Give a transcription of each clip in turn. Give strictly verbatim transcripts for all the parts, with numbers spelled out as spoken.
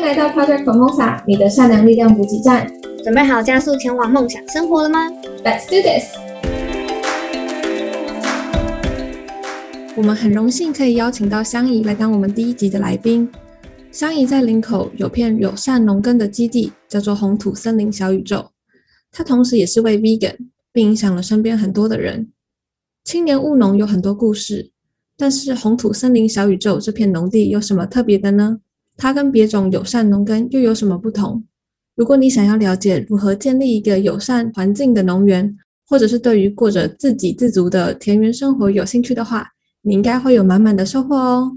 来到 Project Formosa， 你的善良力量补给站。 准备好加速前往梦想生活了吗？ Let's do this！ 我们很荣幸可以邀请到香怡来当我们第一集的来宾。香怡在林口有片友善农耕的基地，叫做红土森林小宇宙。她同时也是位 vegan， 并影响了身边很多的人。青年务农有很多故事，但是红土森林小宇宙这片农地有什么特别的呢？它跟别种友善农耕又有什么不同？如果你想要了解如何建立一个友善环境的农园，或者是对于过着自给自足的田园生活有兴趣的话，你应该会有满满的收获哦。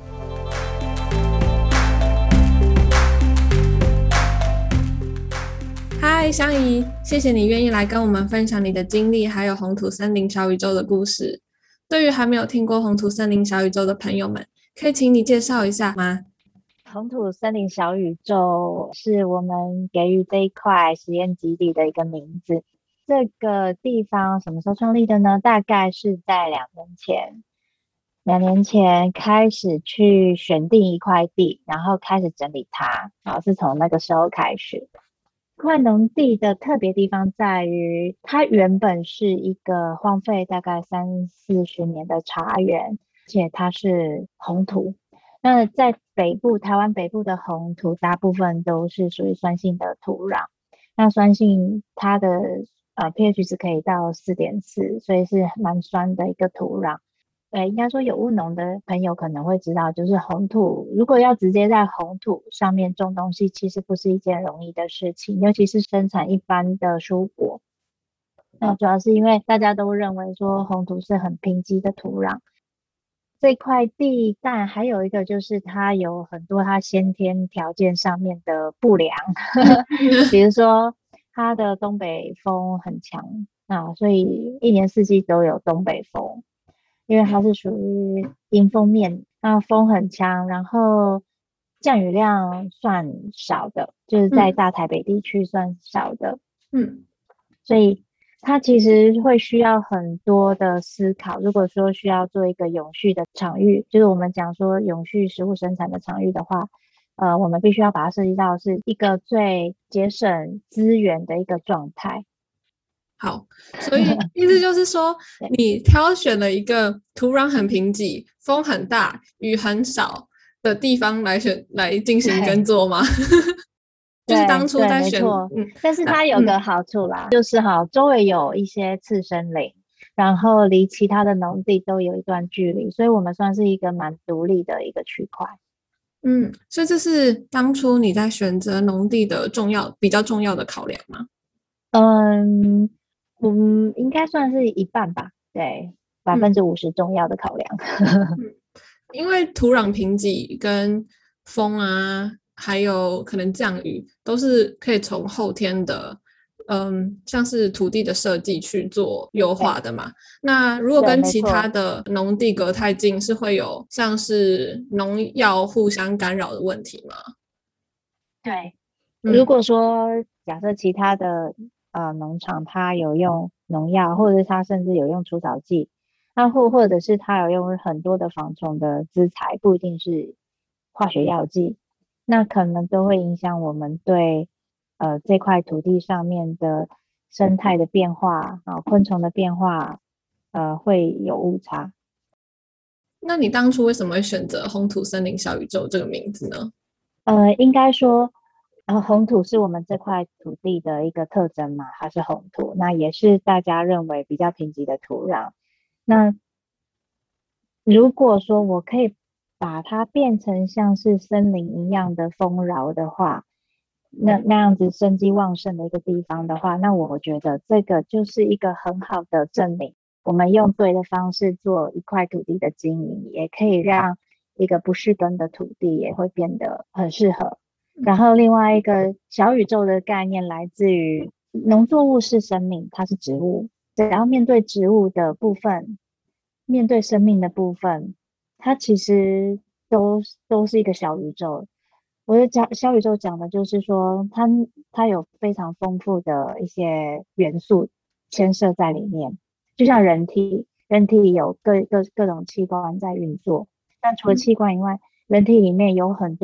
嗨，香怡，谢谢你愿意来跟我们分享你的经历，还有红土森林小宇宙的故事。对于还没有听过红土森林小宇宙的朋友们，可以请你介绍一下吗？ 红土森林小宇宙是我们给予这一块实验基地的一个名字。这个地方什么时候创立的呢？大概是在两年前。两年前开始去选定一块地，然后开始整理它，然后是从那个时候开始。这块农地的特别地方在于，它原本是一个荒废大概三四十年的茶园，而且它是红土。那在北部，台湾北部的红土大部分都是属于酸性的土壤，那酸性它的呃 pH 值可以到 四点四， 所以是蛮酸的一个土壤。呃，应该说有务农的朋友可能会知道，就是红土如果要直接在红土上面种东西，其实不是一件容易的事情，尤其是生产一般的蔬果。那主要是因为大家都认为说红土是很贫瘠的土壤。这块地，但还有一个就是它有很多它先天条件上面的不良比如说它的东北风很强啊，所以一年四季都有东北风，因为它是属于迎风面，那风很强，然后降雨量算少的，就是在大台北地区算少的。嗯，所以它其实会需要很多的思考。如果说需要做一个永续的场域，就是我们讲说永续食物生产的场域的话，呃，我们必须要把它设计到是一个最节省资源的一个状态。 好，所以意思就是说你挑选了一个土壤很贫瘠、风很大、雨很少的地方来选来进行耕作吗？就是当初在选， 嗯，但是它有个好处啦，嗯、就是哈，周围有一些次生林，然后离其他的农地都有一段距离，所以我们算是一个蛮独立的一个区块。 嗯，所以这是当初你在选择农地的重要、比较重要的考量吗？ 嗯嗯，应该算是一半吧，对，百分之五十重要的考量。 嗯、因为土壤贫瘠跟风啊。还有可能降雨都是可以从后天的嗯，像是土地的设计去做优化的嘛。那如果跟其他的农地隔太近，是会有像是农药互相干扰的问题吗？ 对、嗯、如果说假设其他的呃农场它有用农药，或者是它甚至有用除草剂，那或或者是它有用很多的防虫的资材，不一定是化学药剂，那可能都会影响我们对呃这块土地上面的生态的变化啊，昆虫的变化呃会有误差。 那你当初为什么会选择红土森林小宇宙这个名字呢？ 呃应该说呃红土是我们这块土地的一个特征嘛，它是红土，那也是大家认为比较贫瘠的土壤。那如果说我可以把它变成像是森林一样的丰饶的话，那那样子生机旺盛的一个地方的话，那我觉得这个就是一个很好的证明，我们用对的方式做一块土地的经营，也可以让一个不适耕的土地也会变得很适合。然后另外一个小宇宙的概念来自于农作物是生命，它是植物，只要面对植物的部分，面对生命的部分，它其实都都是一个小宇宙。我的讲小宇宙讲的就是说，它它有非常丰富的一些元素牵涉在里面，就像人体，人体有各各各种器官在运作，但除了器官以外，人体里面有很多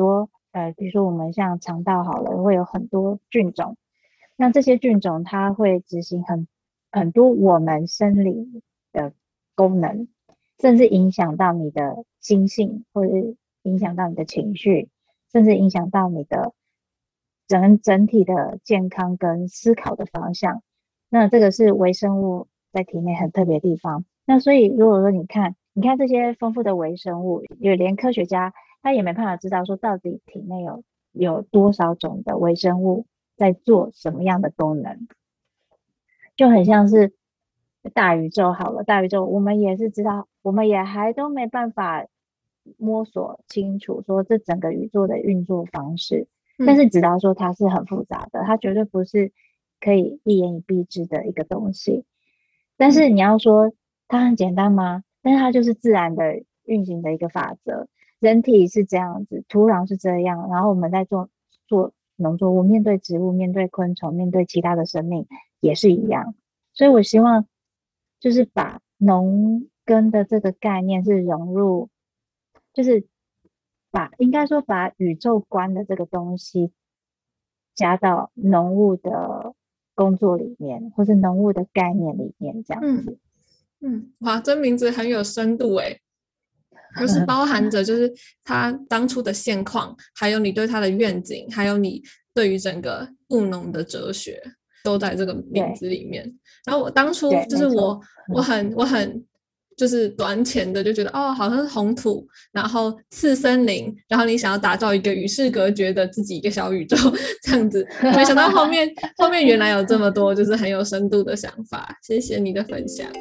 呃，比如说我们像肠道好了，会有很多菌种，那这些菌种它会执行很很多我们生理的功能，甚至影响到你的心性，或者影响到你的情绪，甚至影响到你的整整体的健康跟思考的方向。那这个是微生物在体内很特别的地方。那所以如果说你看，你看这些丰富的微生物，有连科学家他也没办法知道说到底体内有有多少种的微生物在做什么样的功能，就很像是大宇宙好了，大宇宙我们也是知道，我们也还都没办法摸索清楚说这整个宇宙的运作方式， 嗯但是知道说它是很复杂的，它绝对不是可以一言以蔽之的一个东西。但是你要说它很简单吗？但是它就是自然的运行的一个法则。人体是这样子，土壤是这样，然后我们在做做农作物，面对植物，面对昆虫，面对其他的生命也是一样。所以我希望就是把农耕的这个概念是融入，就是把应该说把宇宙观的这个东西加到农务的工作里面，或是农务的概念里面，这样子。 嗯嗯，哇，这名字很有深度诶，就是包含着就是他当初的现况，还有你对他的愿景，还有你对于整个务农的哲学，都在这个名字里面。然后我当初就是我我很我很就是短浅的就觉得哦，好像是红土，然后次森林，然后你想要打造一个与世隔绝的自己一个小宇宙这样子，没想到后面后面原来有这么多就是很有深度的想法，谢谢你的分享。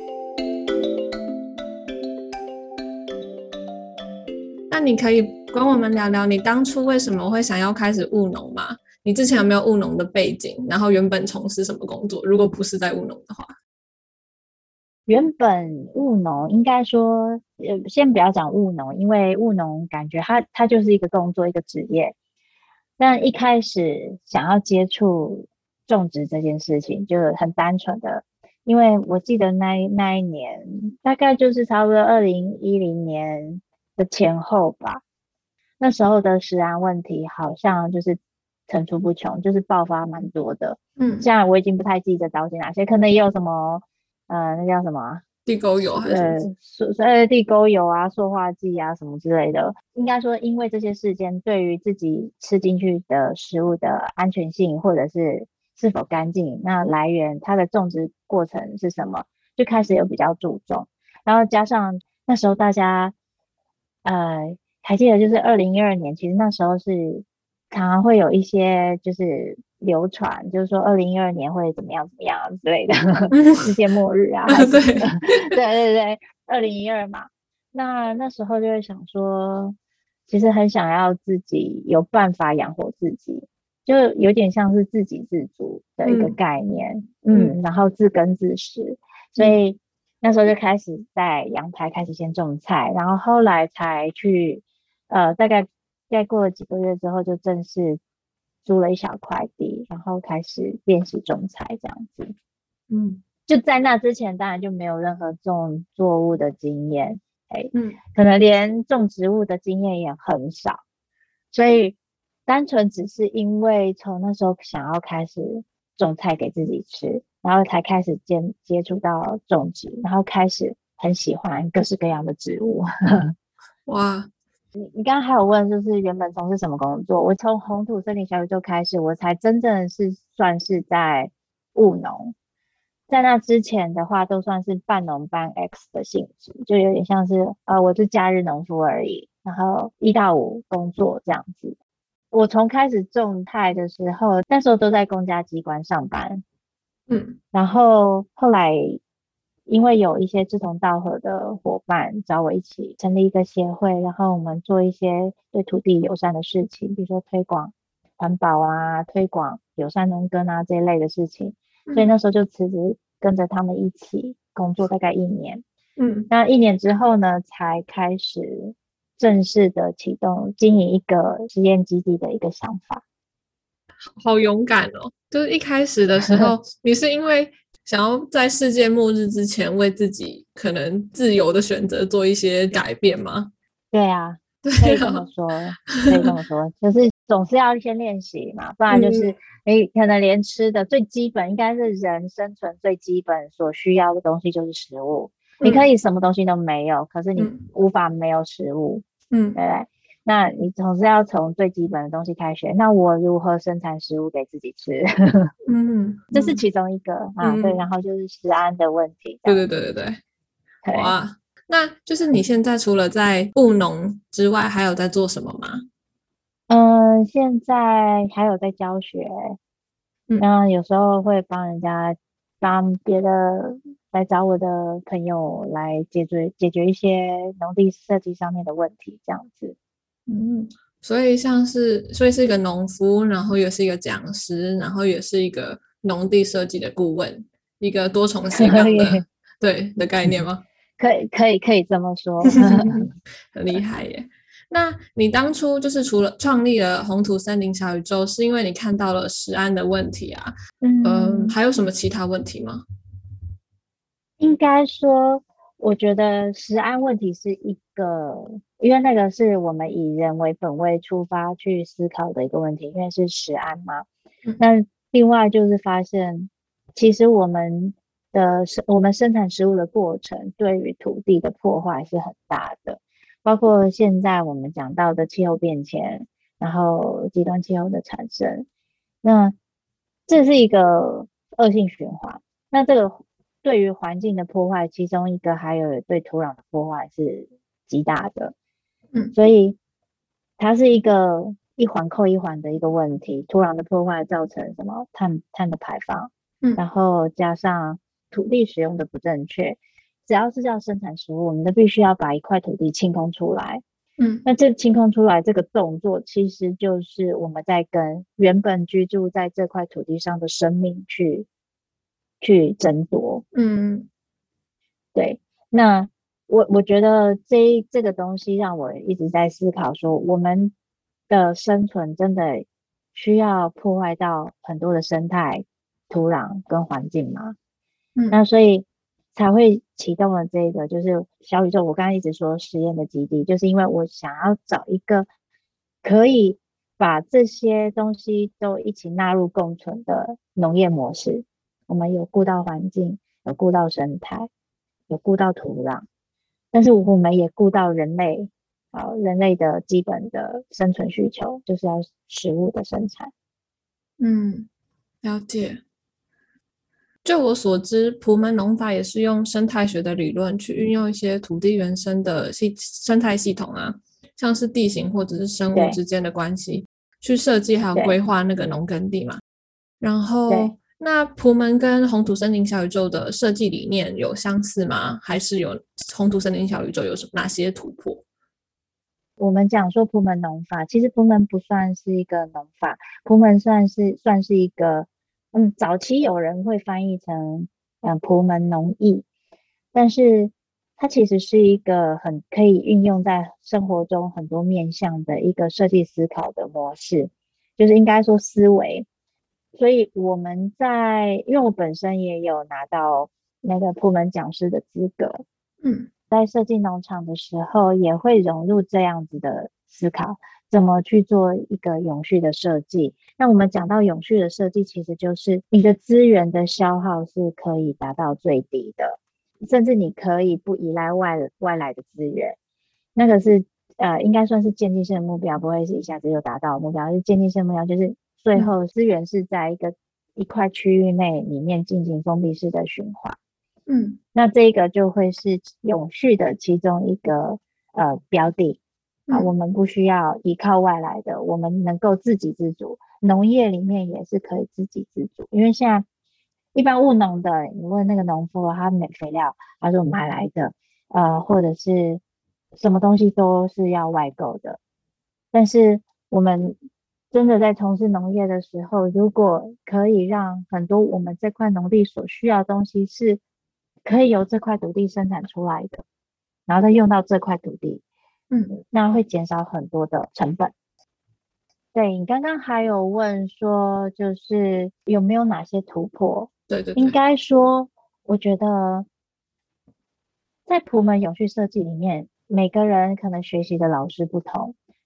那你可以跟我们聊聊你当初为什么会想要开始务农吗？你之前有没有务农的背景？然后原本从事什么工作？如果不是在务农的话， 原本务农应该说，呃，先不要讲务农，因为务农感觉它它就是一个工作，一个职业。但一开始想要接触种植这件事情，就很单纯的，因为我记得那那一年大概就是差不多二零一零年的前后吧，那时候的食安问题好像就是层出不穷，就是爆发蛮多的。 嗯， 现在我已经不太记得到底哪些，可能也有什么，呃，那叫什么啊地沟油还是什么？ 呃，呃，地沟油啊、塑化剂啊什么之类的。应该说，因为这些事件对于自己吃进去的食物的安全性，或者是是否干净，那来源它的种植过程是什么，就开始有比较注重。然后加上那时候大家，呃，还记得就是二零一二年，其实那时候是常常会有一些就是流传，就是说二零一二年会怎么样怎么样之类的世界末日啊还是什么的。对对对，二零一二嘛，那那时候就会想说，其实很想要自己有办法养活自己，就有点像是自给自足的一个概念。嗯, 嗯然后自耕自食，所以那时候就开始在阳台开始先种菜，然后后来才去呃大概再过了几个月之后就正式租了一小块地，然后开始练习种菜这样子。 嗯， 就在那之前当然就没有任何种作物的经验，哎， 嗯， 可能连种植物的经验也很少，所以单纯只是因为从那时候想要开始种菜给自己吃，然后才开始接接触到种植，然后开始很喜欢各式各样的植物。 哇， 你你刚刚还有问就是原本从事什么工作，我从红土森林小宇宙开始，我才真正是算是在务农。在那之前的话，都算是半农半 X 的性质，就有点像是呃，我是假日农夫而已，然后一到五工作这样子。我从开始种菜的时候，那时候都在公家机关上班， 嗯， 然后后来因为有一些志同道合的伙伴找我一起成立一个协会，然后我们做一些对土地友善的事情，比如说推广环保啊，推广友善农耕啊这一类的事情。所以那时候就辞职跟着他们一起工作大概一年。 嗯， 那一年之后呢，才开始正式的启动经营一个实验基地的一个想法。 好勇敢哦！就是一开始的时候，你是因为想要在世界末日之前为自己可能自由的选择做一些改变吗？ 对啊， 对啊， 可以这么说，可以这么说，就是总是要先练习嘛，不然就是嗯你可能连吃的最基本，应该是人生存最基本所需要的东西就是食物。你可嗯以什么东西都没有，可是你嗯无法没有食物， 嗯对不对？那你总是要从最基本的东西开始学。那我如何生产食物给自己吃？ 嗯嗯这是其中一个啊，对。然嗯， 后就是食安的问题，这对对样子。 对对对， 对。 哇，那就是你现在除了在务农之外，还有在做什么吗？ 嗯，现在还有在教学， 嗯那有时候会帮人家，帮别的来找我的朋友来解决解决一些农地设计上面的问题，这样子。 嗯，所以像是，所以是一个农夫，然后也是一个讲师，然后也是一个农地设计的顾问，一个多重斜杠的，对的概念吗？ 可以可以可以这么说。 很厉害耶！那你当初就是除了创立了红土森林小宇宙，是因为你看到了食安的问题啊？嗯， 嗯， 还有什么其他问题吗？ 应该说，我觉得食安问题是一个，因为那个是我们以人为本位出发去思考的一个问题，因为是食安嘛。 嗯那另外就是发现，其实我们的生我们生产食物的过程对于土地的破坏是很大的，包括现在我们讲到的气候变迁，然后极端气候的产生，那这是一个恶性循环。那这个对于环境的破坏，其中一个还有对土壤的破坏是极大的， 嗯所以它是一个一环扣一环的一个问题。土壤的破坏造成什么碳碳的排放，然嗯后加上土地使用的不正确，只要是要生产食物，我们都必须要把一块土地清空出来。 嗯那这清空出来这个动作，其实就是我们在跟原本居住在这块土地上的生命去去争夺。 嗯对，那我我觉得这这个东西让我一直在思考说，我们的生存真的需要破坏到很多的生态、土壤跟环境吗？ 嗯那所以才会启动了这个，就是小宇宙。我刚刚一直说实验的基地，就是因为我想要找一个可以把这些东西都一起纳入共存的农业模式。我们有顾到环境，有顾到生态，有顾到土壤，但是我们也顾到人类，啊，人类的基本的生存需求，就是要食物的生产。 嗯，了解。就我所知，普门农法也是用生态学的理论去运用一些土地原生的系生态系统啊，像是地形或者是生物对之间的关系，去设计还有规对划那个农耕地嘛。然对。 后，那普门跟红土森林小宇宙的设计理念有相似吗？还是有红土森林小宇宙有什哪些突破？ 我们讲说普门农法，其实普门不算是一个农法，普门算是算是一个，嗯，早期有人会翻译成嗯普门农艺，但是它其实是一个很可以运用在生活中很多面向的一个设计思考的模式，就是应该说思维。所以我们在，因为我本身也有拿到那个普门讲师的资格， 嗯在设计农场的时候，也会融入这样子的思考，怎么去做一个永续的设计。那我们讲到永续的设计，其实就是你的资源的消耗是可以达到最低的，甚至你可以不依赖外外来的资源。那个是呃，应该算是渐进性的目标，不会是一下子就达到目标，是渐进性目标，就是最后资源是在一个一块区域内里面进行封闭式的循环。 嗯那这个就会是永续的其中一个呃标的啊，我嗯们不需要依靠外来的，我们能够自给自足。农业里面也是可以自给自足，因为现在一般务农的，你问那个农夫，他买肥料，他说买来的，呃，或者是什么东西都是要外购的。但是我们真的在从事农业的时候，如果可以让很多我们这块农地所需要的东西是可以由这块土地生产出来的，然后再用到这块土地， 嗯， 那会减少很多的成本。对，你刚刚还有问说，就是有没有哪些突破？ 对对对， 应该说，我觉得在普门永续设计里面，每个人可能学习的老师不同，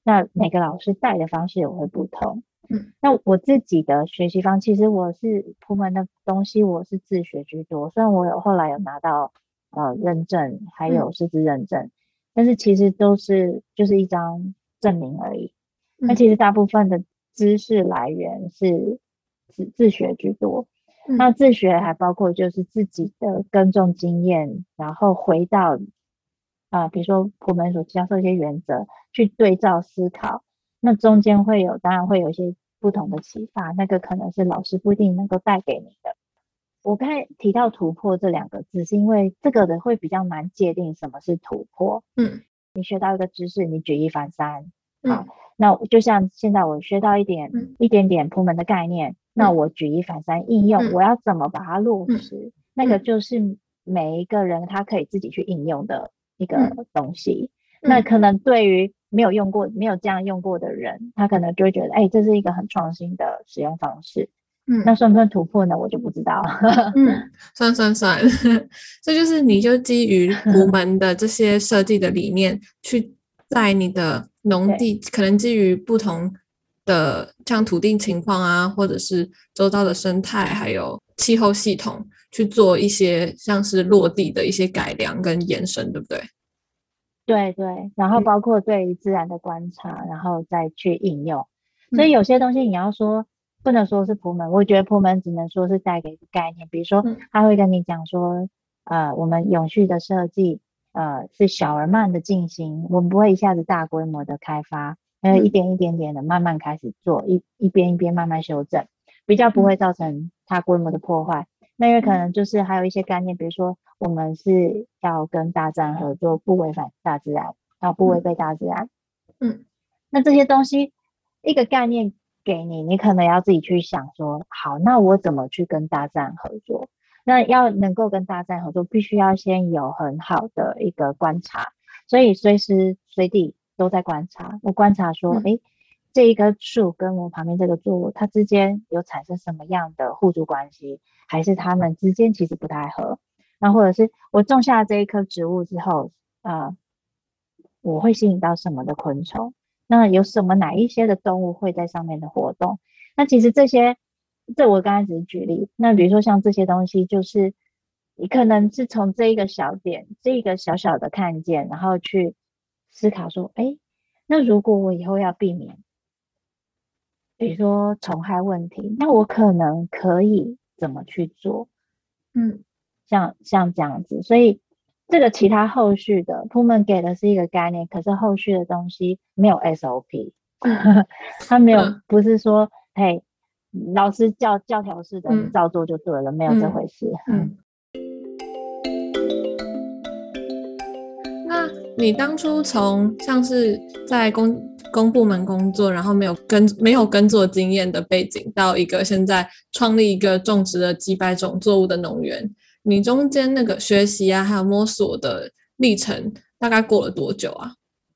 那每个老师带的方式也会不同。 嗯， 那我自己的学习方，其实我是普门的东西，我是自学居多。虽然我有后来有拿到呃认证，还有师资认证，但是其实都是就是一张证明而已。那其实大部分的知识来源是自自学居多。那自学还包括就是自己的耕种经验，然后回到啊、呃，比如说我们所教授一些原则，去对照思考。那中间会有，当然会有一些不同的启发，那个可能是老师不一定能够带给你的。我刚才提到突破这两个字，是因为这个的会比较难界定什么是突破。 嗯， 你学到一个知识，你举一反三，好， 嗯， 那就像现在我学到一点、 嗯、 一点点普门的概念，那我举一反三应用， 嗯、 我要怎么把它落实？ 嗯、 那个就是每一个人他可以自己去应用的一个东西。 嗯、 那可能对于没有用过、没有这样用过的人，他可能就会觉得，哎、欸，这是一个很创新的使用方式。 嗯， 那算不算突破呢？我就不知道。 嗯，算算算，这就是你就基于普门的这些设计的理念，去在你的农地，可能基于不同的像土地情况啊，或者是周遭的生态，还有气候系统，去做一些像是落地的一些改良跟延伸，对不对？ 对对，然后包括对于自然的观察，然后再去应用。所以有些东西你要说不能说是普门，我觉得普门只能说是带给一个概念，比如说他会跟你讲说，呃，我们永续的设计，呃，是小而慢的进行，我们不会一下子大规模的开发，呃，一点一点点的慢慢开始做，一一边一边慢慢修正，比较不会造成大规模的破坏。那也可能就是还有一些概念，比如说我们是要跟大自然合作，不违反大自然，啊，不违背大自然。 嗯， 那这些东西一个概念给你，你可能要自己去想说，好，那我怎么去跟大自然合作？那要能够跟大自然合作，必须要先有很好的一个观察，所以随时随地都在观察。我观察说，诶，这一棵树跟我旁边这个作物，它之间有产生什么样的互助关系？还是它们之间其实不太合？那或者是我种下这一棵植物之后，呃，我会吸引到什么的昆虫？那有什么哪一些的动物会在上面的活动？那其实这些，这我刚才只是举例。那比如说像这些东西，就是你可能是从这一个小点，这一个小小的看见，然后去思考说，哎，那如果我以后要避免，比如说虫害问题，那我可能可以怎么去做？ 嗯， 像像这样子，所以这个其他后续的普门给的是一个概念，可是后续的东西没有 S O P，他没有，不是说嘿，老师教教条式的，你照做就对了，没有这回事。 嗯，那你当初从像是在公公部门工作，然后没有跟没有耕作经验的背景，到一个现在创立一个种植了几百种作物的农园，你中间那个学习啊，还有摸索的历程，大概过了多久啊？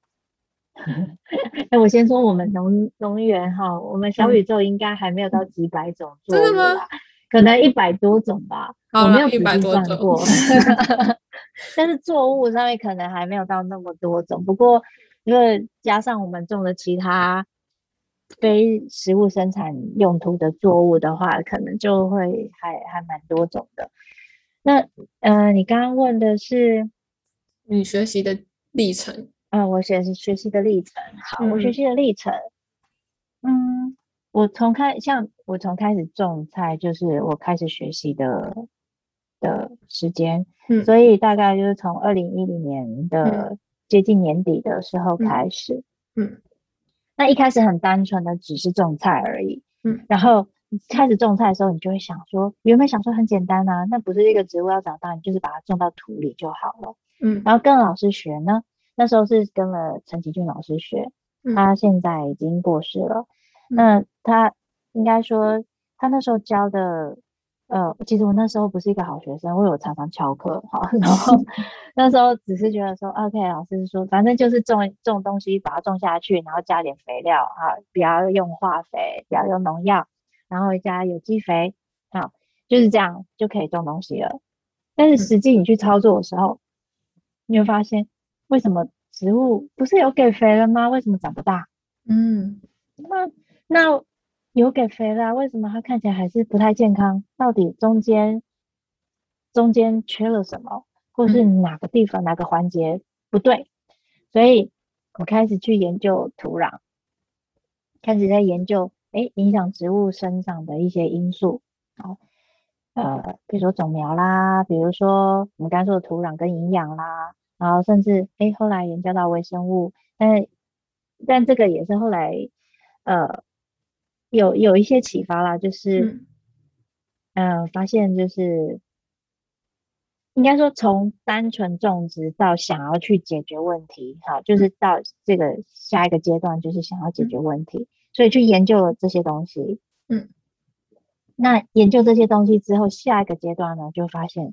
那我先说我们农农园哈，我们小宇宙应该还没有到几百种作物啦，嗯、可能一百多种吧，我没有仔细算过。但是作物上面可能还没有到那么多种，不过因为加上我们种的其他非食物生产用途的作物的话，可能就会还还蛮多种的。那呃，你刚刚问的是你学习的历程？ 嗯、呃，我学习学习的历程。好，嗯、我学习的历程，嗯，我从开像我从开始种菜，就是我开始学习的的时间，嗯，所以大概就是从二零一零年的接近年底的时候开始，嗯，嗯那一开始很单纯的只是种菜而已，嗯，然后开始种菜的时候，你就会想说，原本想说很简单啊，那不是一个植物要长大，你就是把它种到土里就好了，嗯，然后跟老师学呢，那时候是跟了陈其俊老师学，他现在已经过世了，嗯、那他应该说他那时候教的。呃，其实我那时候不是一个好学生，我有常常翘课哈，然后那时候只是觉得说 ，OK， 老师说反正就是种种东西，把它种下去，然后加点肥料啊，不要用化肥，不要用农药，然后加有机肥，好，就是这样就可以种东西了。但是实际你去操作的时候，你会发现为什么植物不是有给肥了吗？为什么长不大？ 嗯那那有给肥了啊，为什么它看起来还是不太健康？到底中间中间缺了什么，或是嗯哪个地方哪个环节不对？所以我开始去研究土壤，开始在研究，诶，影响植物生长的一些因素。好，呃，比如说种苗啦，比如说我们刚刚说的土壤跟营养啦，然后甚至诶，后来研究到微生物，但但这个也是后来呃有有一些启发啦，就是嗯嗯、呃发现就是应该说从单纯种植到想要去解决问题，好，就是到这个下一个阶段就是想要解决嗯问题，所以去研究了这些东西。 嗯那研究这些东西之后，下一个阶段呢，就发现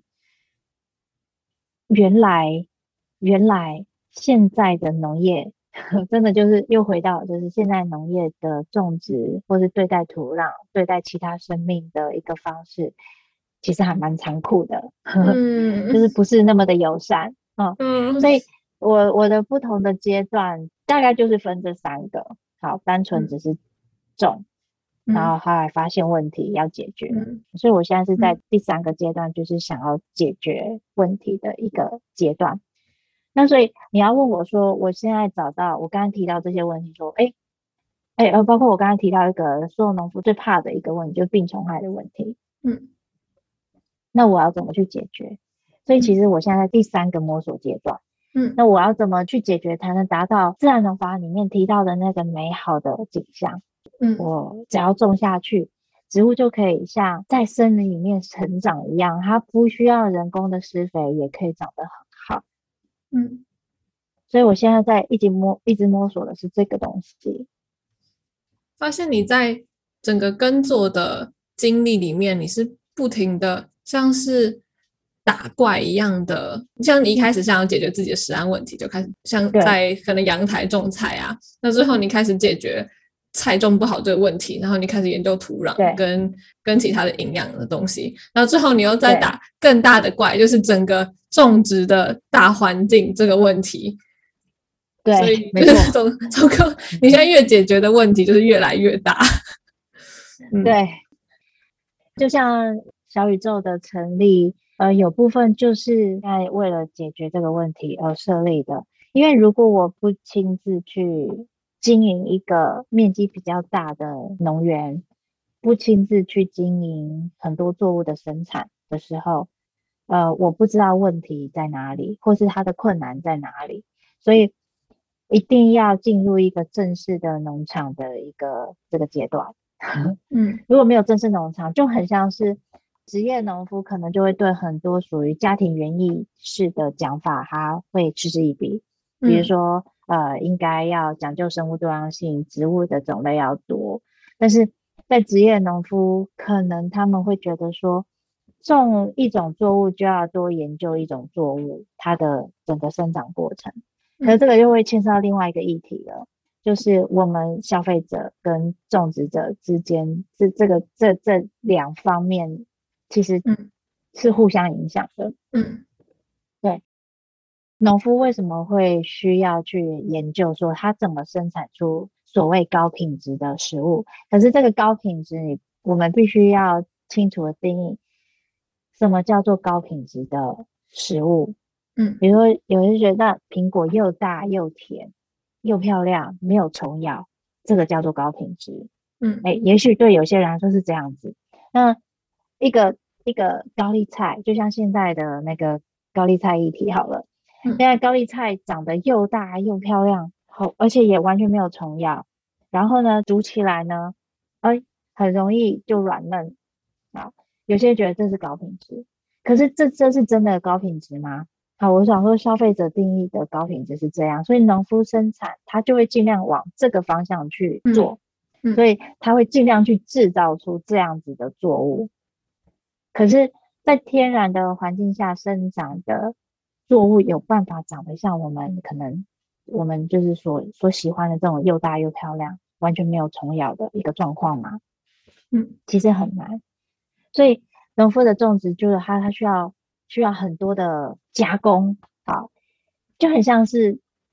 原来原来现在的农业真的就是又回到就是现在农业的种植或是对待土壤、对待其他生命的一个方式，其实还蛮残酷的， 嗯就是不是那么的友善。嗯， 嗯所以我我的不同的阶段大概就是分这三个。好，单纯只嗯是种，然后嗯后来发现问题要解决， 嗯所以我现在是在嗯第三个阶段，就是想要解决问题的一个阶段。那所以你要问我说，我现在找到我刚刚提到这些问题，说，哎哎呃，包括我刚刚提到一个所有农夫最怕的一个问题，就是病虫害的问题。 嗯那我要怎么去解决？所以其嗯实我现在在第三个摸索阶段。 嗯那我要怎么去解决，才能达到自然农法里面提到的那个美好的景象？ 嗯我只要种下去，植物就可以像在森林里面成长一样，它不需要人工的施肥，也可以长得很好。 嗯， 所以我现在在一直摸，一直摸索的是这个东西。 发现你在整个耕作的经历里面，你是不停的像是打怪一样的，像你一开始想要解决自己的食安问题，就开始像对在可能阳台种菜啊，那最后你开始解决菜种不好这个问题，然后你开始研究土壤对跟跟其他的营养的东西，然后最后你又再对打更大的怪，就是整个种植的大环境这个问题。所对， 以没错， 就是从从个你现在越解决的问题就是越来越大。嗯对，就像小宇宙的成立，呃，有部分就是在为了解决这个问题而设立的。因为如果我不亲自去经营一个面积比较大的农园，不亲自去经营很多作物的生产的时候，呃，我不知道问题在哪里，或是它的困难在哪里，所以一定要进入一个正式的农场的一个这个阶段。 嗯如果没有正式农场，就很像是职业农夫，可能就会对很多属于家庭园艺式的讲法，他会嗤之以鼻。比如嗯说，呃，应该要讲究生物多样性，植物的种类要多。但是在职业农夫，可能他们会觉得说，种一种作物就要多研究一种作物，它的整个生长过程。可是嗯这个又会牵涉到另外一个议题了。就是我们消费者跟种植者之间，这这个这这两方面其实嗯是互相影响的。 嗯对，农夫为什么会需要去研究说他怎么生产出所谓高品质的食物？可是这个高品质你，我们必须要清楚的定义，什么叫做高品质的食物？ 嗯比如说，有人觉得苹果又大又甜又漂亮，没有虫咬，这个叫做高品质。 嗯哎，也许对有些人来说是这样子。那一个一个高丽菜，就像现在的那个高丽菜议题好了，现嗯在高丽菜长得又大又漂亮，好，而且也完全没有虫咬。然后呢，煮起来呢，哎，很容易就软嫩啊。有些人觉得这是高品质，可是这这是真的高品质吗？好，我想说，消费者定义的高品质是这样，所以农夫生产他就会尽量往这个方向去嗯做，所嗯以他会尽量去制造出这样子的作物。可是，在天然的环境下生长的作物，有办法长得像我们可能我们就是所所喜欢的这种又大又漂亮，完全没有虫咬的一个状况吗？ 嗯其实很难。所以农夫的种植就是它，它需要需要很多的加工，好，就很像是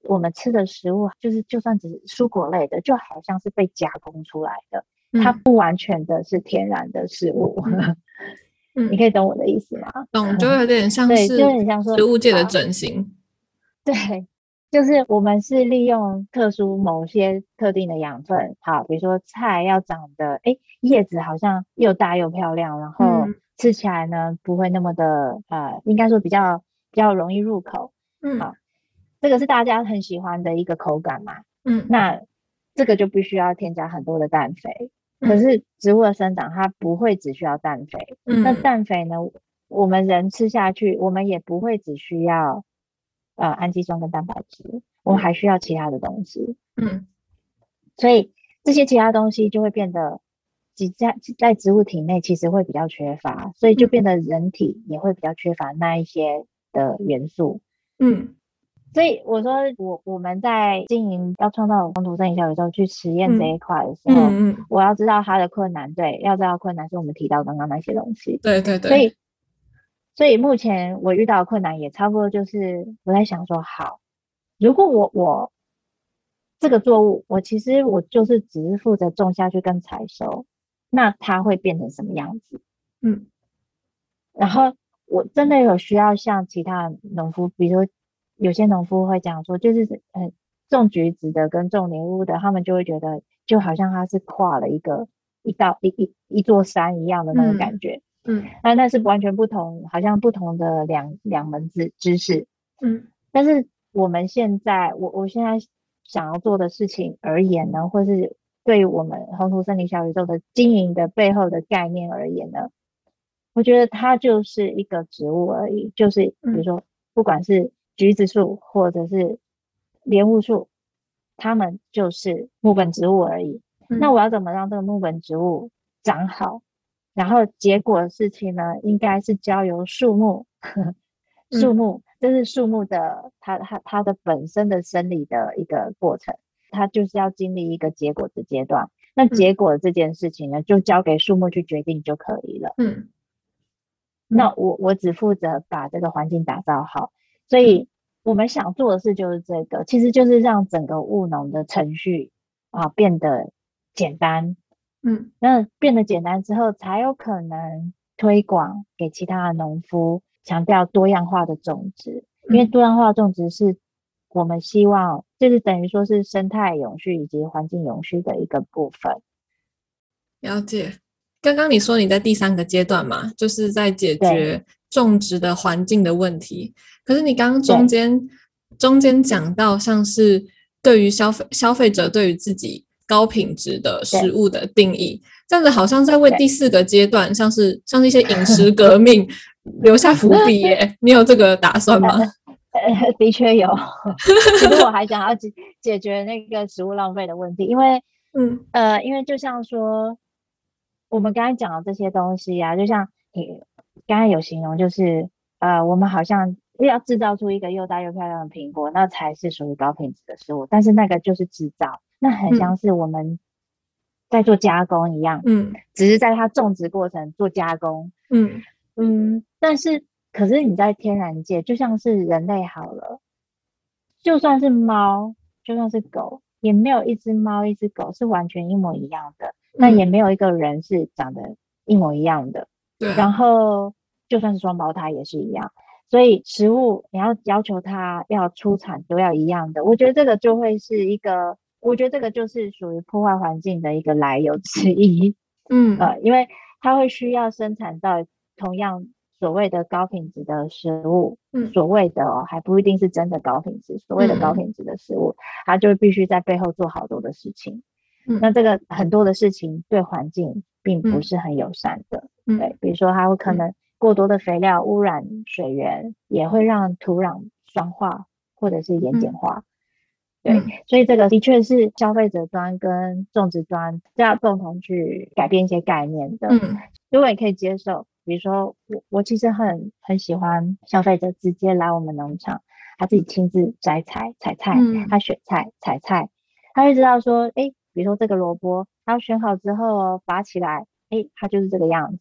我们吃的食物就是就算只是蔬果类的，就好像是被加工出来的， 嗯它不完全的是天然的食物。 嗯你嗯， 可以懂我的意思吗？ 懂，就有点像对，就是很像说食物界的啊， 整形。 对，就是我们是利用特殊某些特定的养分，好，比如说菜要长得，哎，叶子好像又大又漂亮，然后嗯吃起来呢不会那么的，呃，应该说比较比较容易入口， 嗯好，这个是大家很喜欢的一个口感嘛， 嗯那这个就必须要添加很多的氮肥，可嗯是植物的生长它不会只需要氮肥，那嗯氮肥呢，我们人吃下去，我们也不会只需要。呃氨基酸跟蛋白质，我们还需要其他的东西， 嗯所以这些其他东西就会变得几在在植物体内其实会比较缺乏，所以就嗯变得人体也会比较缺乏那一些的元素。 嗯所以我说我我们在经营要创造红土生理小宇宙去实验这嗯一块的时候， 嗯嗯， 我要知道它的困难，对，要知道困难是我们提到刚刚那些东西， 对对对， 所以所以目前我遇到的困难也差不多就是我在想说，好。如果我我这个作物，我其实我就是只是负责种下去跟采收，那它会变成什么样子？ 嗯然后我真的有需要像其他农夫，比如说有些农夫会讲说，就是呃种橘子的跟种莲雾的，他们就会觉得就好像他是跨了一个一道一一一座山一样的那个感嗯觉， 嗯那那是完全不同，好像不同的两两门知知识。 嗯但是我们现在，我我现在想要做的事情而言呢，或是对于我们宏图森林小宇宙的经营的背后的概念而言呢，我觉得它就是一个植物而已，就是比如嗯说，不管是橘子树或者是莲雾树，它们就是木本植物而已。那嗯我要怎么让这个木本植物长好？然后结果的事情呢，应该是交由树木，树嗯木，这是树木的它它它的本身的生理的一个过程，它就是要经历一个结果的阶段。那结嗯果这件事情呢，就交给树木去决定就可以了。 嗯那我我只负责把这个环境打造好，所嗯以我们想做的事就是这个，其实就是让整个务农的程序啊变得简单。 嗯那变得简单之后，才有可能推广给其他的农夫，强调多样化的种植，因为嗯， 多样化种植是我们希望，就是等于说是生态永续以及环境永续的一个部分。 了解。刚刚你说你在第三个阶段嘛，就是在解对决种植的环境的问题。可是你刚刚中对间中间讲到，像是对于消费消费者对于自己高品质的食对物的定义，这样子好像在为第对， 四个阶段，像是像是一些饮食革命留下伏笔耶。你有这个打算吗？ 呃，的确有。其实我还想要解解决那个食物浪费的问题，因为嗯呃，因为就像说我们刚才讲的这些东西啊，就像你刚才有形容，就是呃，我们好像要制造出一个又大又漂亮的苹果，那才是属于高品质的食物，但是那个就是制造，那很嗯像是我们在做加工一样， 嗯只是在它种植过程做加工。 嗯嗯，但是可是你在天然界，就像是人类好了，就算是猫，就算是狗，也没有一只猫一只狗是完全一模一样的，那也嗯， 没有一个人是长得一模一样的。然对啊， 后就算是双胞胎也是一样，所以食物你要要求它要出产都要一样的，我觉得这个就会是一个，我觉得这个就是属于破坏环境的一个来由之一。 嗯呃，因为它会需要生产到同样所谓的高品质的食物， 嗯所谓的哦，还不一定是真的高品质，所谓的高嗯品质的食物，它就必须在背后做好多的事情。那嗯这个很多的事情对环境并不嗯是很友善的， 嗯对，比如说它会可嗯能过多的肥料污染水源，也会让土壤酸化或者是盐碱嗯化。对， 嗯所以这个的确是消费者端跟种植端要共同去改变一些概念的。 嗯如果你可以接受，比如说我我其实很很喜欢消费者直接来我们农场，他自己亲自摘采采菜， 嗯他选菜采菜，他会知道说，诶，比如说这个萝卜，他选好之后哦，拔起来，诶，它就是这个样子。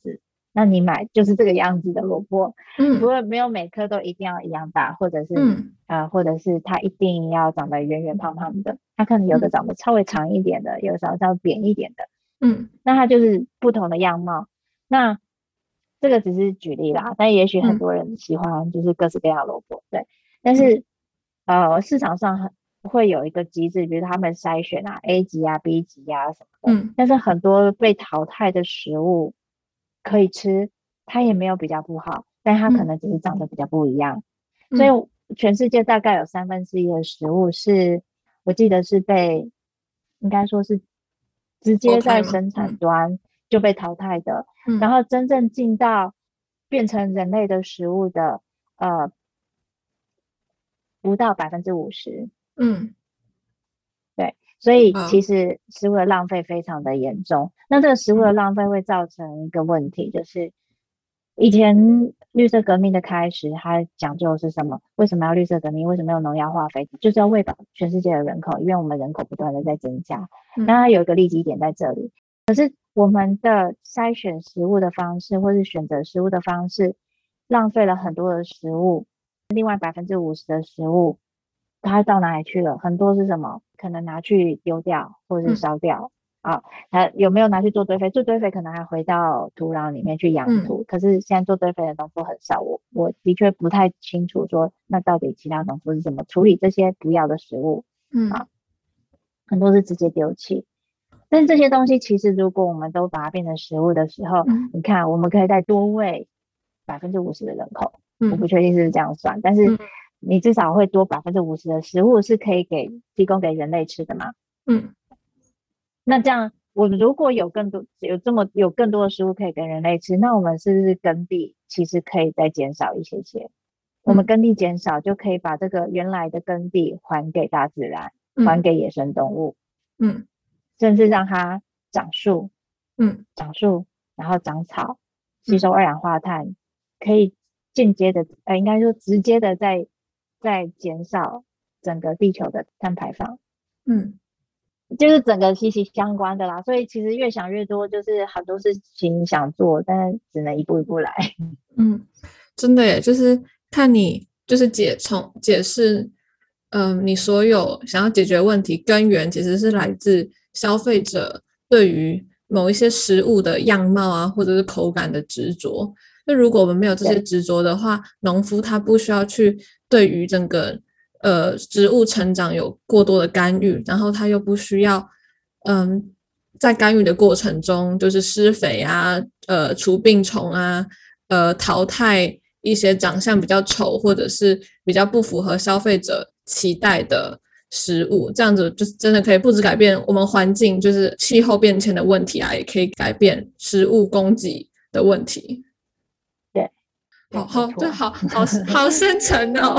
那你买就是这个样子的萝卜， 嗯不过没有每颗都一定要一样大，或者是、 嗯呃，或者是它一定要长得圆圆胖胖的，它可能有的长得稍微长一点的，有的长得稍微扁一点的， 嗯那它就是不同的样貌。那这个只是举例啦，但也许很嗯多人喜欢就是各式各样的萝卜，对。但是呃，市场上很会有一个机制，比如他们筛选啊 A 级啊 B 级啊什么的， 嗯但是很多被淘汰的食物可以吃，它也没有比较不好，但它可嗯能只是长得比较不一样。所嗯以全世界大概有三分之一的食物是，我记得是被，应该说是直接投胎吗？ 在生产嗯端就被淘汰的，然嗯后真正进到变成人类的食物的，呃，不到百分之五十。 嗯， 对，所以其好， 实食物的浪费非常的严重。那这个食物的嗯浪费会造成一个问题，就是以前绿色革命的开始，它讲究的是什么？为什么要绿色革命？为什么要农药化肥？就是要喂饱全世界的人口，因为我们人口不断的在增加。那嗯它有一个利基点在这里，我们的筛选食物的方式，或是选择食物的方式，浪费了很多的食物。另外百分之五十的食物，它到哪里去了？很多是什么？可能拿去丢掉，或者是嗯烧掉啊。它有没有拿去做堆肥？做堆肥可能还回到土壤里面去养嗯土。可是现在做堆肥的农夫很少，我我的确不太清楚说，那到底其他农夫是怎么处理这些不要的食物嗯啊？很多是直接丢弃。但这些东西其实如果我们都把它变成食物的时候， 嗯你看我们可以再多喂百分之五十的人口，我不嗯确定是不是这样算，但是嗯你至少会多百分之五十的食物是可以给提供给人类吃的嘛？ 嗯那这样我如果有更多有这么有更多的食物可以给人类吃，那我们是不是耕地其实可以再减少一些些？我们嗯耕地减少就可以把这个原来的耕地还给大自然，还嗯给野生动物， 嗯甚至让它长树。 嗯长树，然后长草，吸嗯收二氧化碳，可以间接的，呃，应该说直接的在在减少整个地球的碳排放， 嗯。 就是整个息息相关的啦。所以其实越想越多，就是很多事情想做，但是只能一步一步来。 嗯，真的耶，就是看你就是解从解释，嗯、你所有想要解决问题根源其实是来自消费者对于某一些食物的样貌啊，或者是口感的执着。那如果我们没有这些对执着的话，农夫他不需要去对于整个呃植物成长有过多的干预，然后他又不需要嗯。在干预的过程中，就是施肥啊，呃，除病虫啊，呃淘汰一些长相比较丑或者是比较不符合消费者期待的食物，这样子就是真的可以不止改变我们环境，就是气候变迁的问题啊，也可以改变食物供给的问题。 对对， 好好， 没错。 对，好好好深沉哦。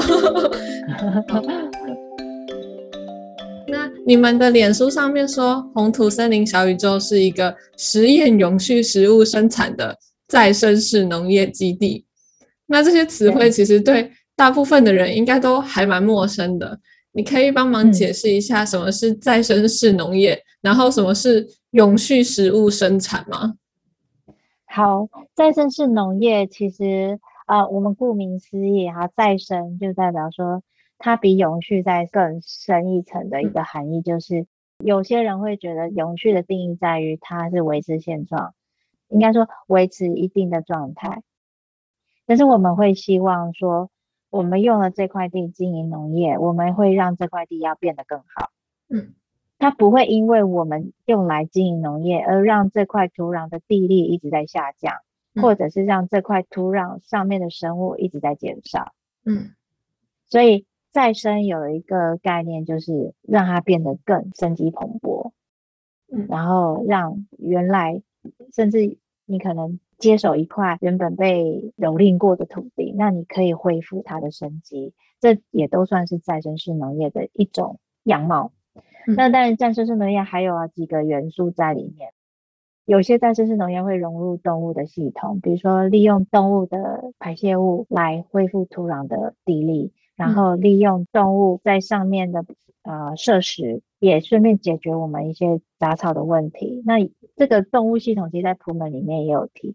那你们的脸书上面说，红土森林小宇宙是一个实验永续食物生产的再生式农业基地。那这些词汇其实对大部分的人应该都还蛮陌生的。你可以帮忙嗯， 解释一下什么是再生式农业，然后什么是永续食物生产吗？ 好，再生式农业其实呃，我们顾名思义啊，再生就代表说它比永续再更深一层的一个含义，就是有些人会觉得永续的定义在于它是维持现状，应该说维持一定的状态。但是我们会希望说，我们用了这块地经营农业，我们会让这块地要变得更好。 嗯它不会因为我们用来经营农业而让这块土壤的地力一直在下降， 嗯或者是让这块土壤上面的生物一直在减少。 嗯所以再生有一个概念，就是让它变得更生机蓬勃， 嗯然后让原来甚至你可能接手一块原本被蹂躏过的土地，那你可以恢复它的生机，这也都算是再生式农业的一种样貌。 嗯那当然再生式农业还有几个元素在里面，有些再生式农业会融入动物的系统，比如说利用动物的排泄物来恢复土壤的地力，然后利用动物在上面的呃摄食，也顺便解决我们一些杂草的问题。那这个动物系统其实在普门里面也有提到，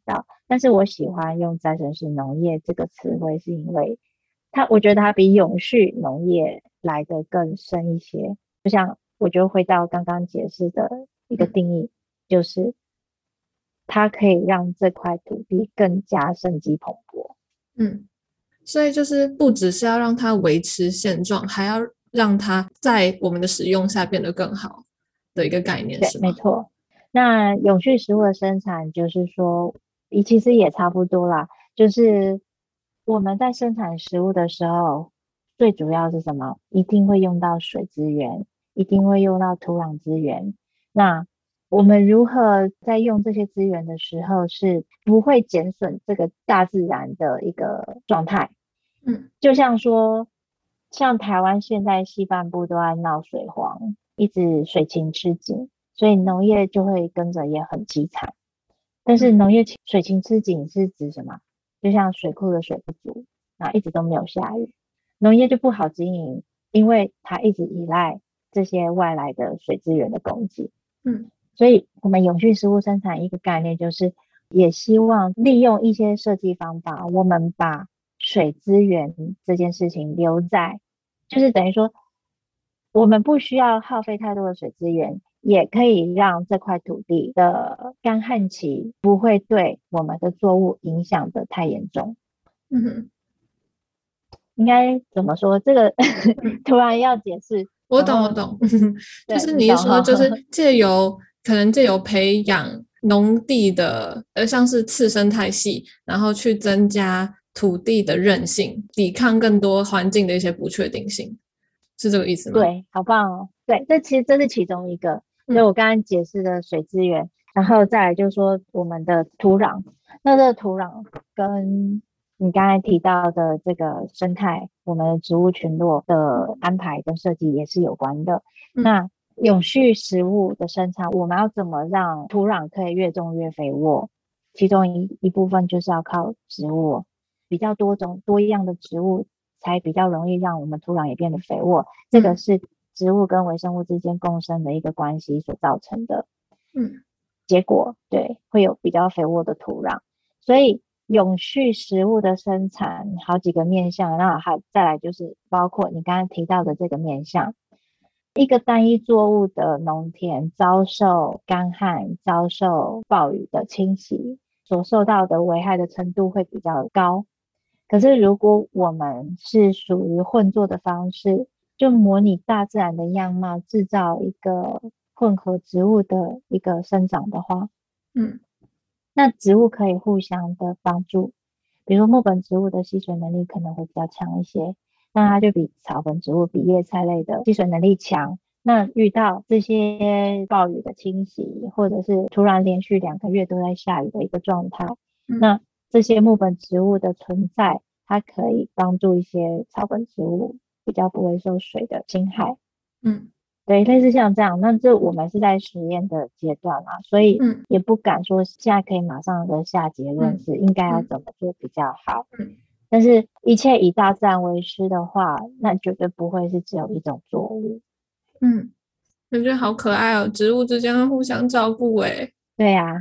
但是我喜欢用再生式农业这个词汇，是因为它，我觉得它比永续农业来得更深一些。就像我就回到刚刚解释的一个定义，就是它可以让这块土地更加生机蓬勃。 嗯，所以就是不只是要让它维持现状，还要让它在我们的使用下变得更好的一个概念， 对， 是吗？ 没错。那永续食物的生产，就是说，其实也差不多啦。就是我们在生产食物的时候，最主要是什么？一定会用到水资源，一定会用到土壤资源。那我们如何在用这些资源的时候，是不会减损这个大自然的一个状态？ 嗯， 就像说，像台湾现在西半部都在闹水荒，一直水情吃紧，所以农业就会跟着也很凄惨。但是农业水情吃紧是指什么？就像水库的水不足，然后一直都没有下雨，农业就不好经营，因为它一直依赖这些外来的水资源的供给。 嗯， 所以我们永续食物生产一个概念就是，也希望利用一些设计方法，我们把水资源这件事情留在，就是等于说，我们不需要耗费太多的水资源，也可以让这块土地的干旱期不会对我们的作物影响的太严重。 嗯哼， 应该怎么说？这个嗯， 突然要解释， 我懂，我然后懂，就对是你懂哈？ 你是说，就是借由可能借由培养农地的，呃，像是次生态系，然后去增加土地的韧性，抵抗更多环境的一些不确定性，是这个意思吗？ 对，好棒哦！对，这其实这是其中一个，就嗯我刚刚解释的水资源，然后再来就是说我们的土壤，那这个土壤跟你刚才提到的这个生态，我们的植物群落的安排跟设计也是有关的。 嗯那永续食物的生产，我们要怎么让土壤可以越种越肥沃？其中一一部分就是要靠植物，比较多种多样的植物才比较容易让我们土壤也变得肥沃。这个嗯是植物跟微生物之间共生的一个关系所造成的嗯结果，对，会有比较肥沃的土壤。所以永续食物的生产好几个面向，那还再来就是包括你刚刚提到的这个面向，一个单一作物的农田遭受干旱、遭受暴雨的侵袭，所受到的危害的程度会比较高。可是如果我们是属于混作的方式，就模拟大自然的样貌，制造一个混合植物的一个生长的话， 嗯那植物可以互相的帮助。比如木本植物的吸水能力可能会比较强一些，那它就比草本植物、比叶菜类的吸水能力强。那遇到这些暴雨的侵袭，或者是突然连续两个月都在下雨的一个状态， 嗯那这些木本植物的存在，它可以帮助一些草本植物比较不会受水的侵害。 嗯对，类似像这样，那这我们是在实验的阶段嘛，所以嗯也不敢说现在可以马上的下结论嗯是应该要嗯怎么做比较好。 嗯但是，一切以大自然为师的话，那绝对不会是只有一种作物。 嗯，我觉得好可爱哦，植物之间会互相照顾诶。 对呀、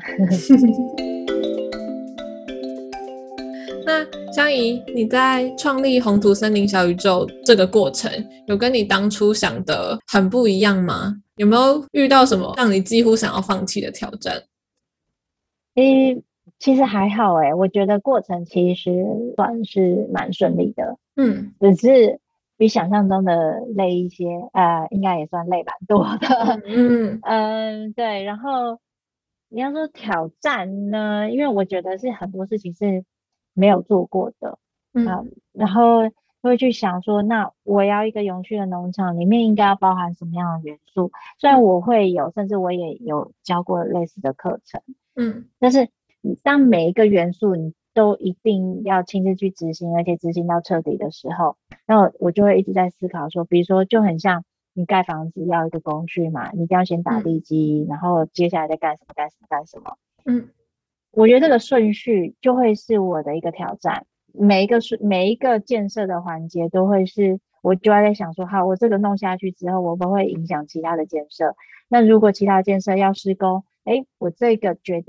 那香怡，你在创立红土森林小宇宙这个过程，有跟你当初想的很不一样吗？有没有遇到什么让你几乎想要放弃的挑战？ 诶，其实还好诶，我觉得过程其实算是蛮顺利的， 嗯只是比想象中的累一些，呃，应该也算累蛮多的。 嗯嗯，对。然后你要说挑战呢，因为我觉得是很多事情是没有做过的啊， 嗯然后会去想说，那我要一个永续的农场，里面应该要包含什么样的元素？虽然嗯我会有，甚至我也有教过类似的课程。 嗯但是你当每一个元素你都一定要亲自去执行，而且执行到彻底的时候，那我我就会一直在思考说，比如说就很像你盖房子要一个工序嘛，你一定要先打地基，然后接下来再干什么干什么干什么。 嗯我觉得这个顺序就会是我的一个挑战，每一个顺每一个建设的环节都会是，我就要在想说，好，我这个弄下去之后，我不会影响其他的建设。那如果其他建设要施工，诶，我这个决定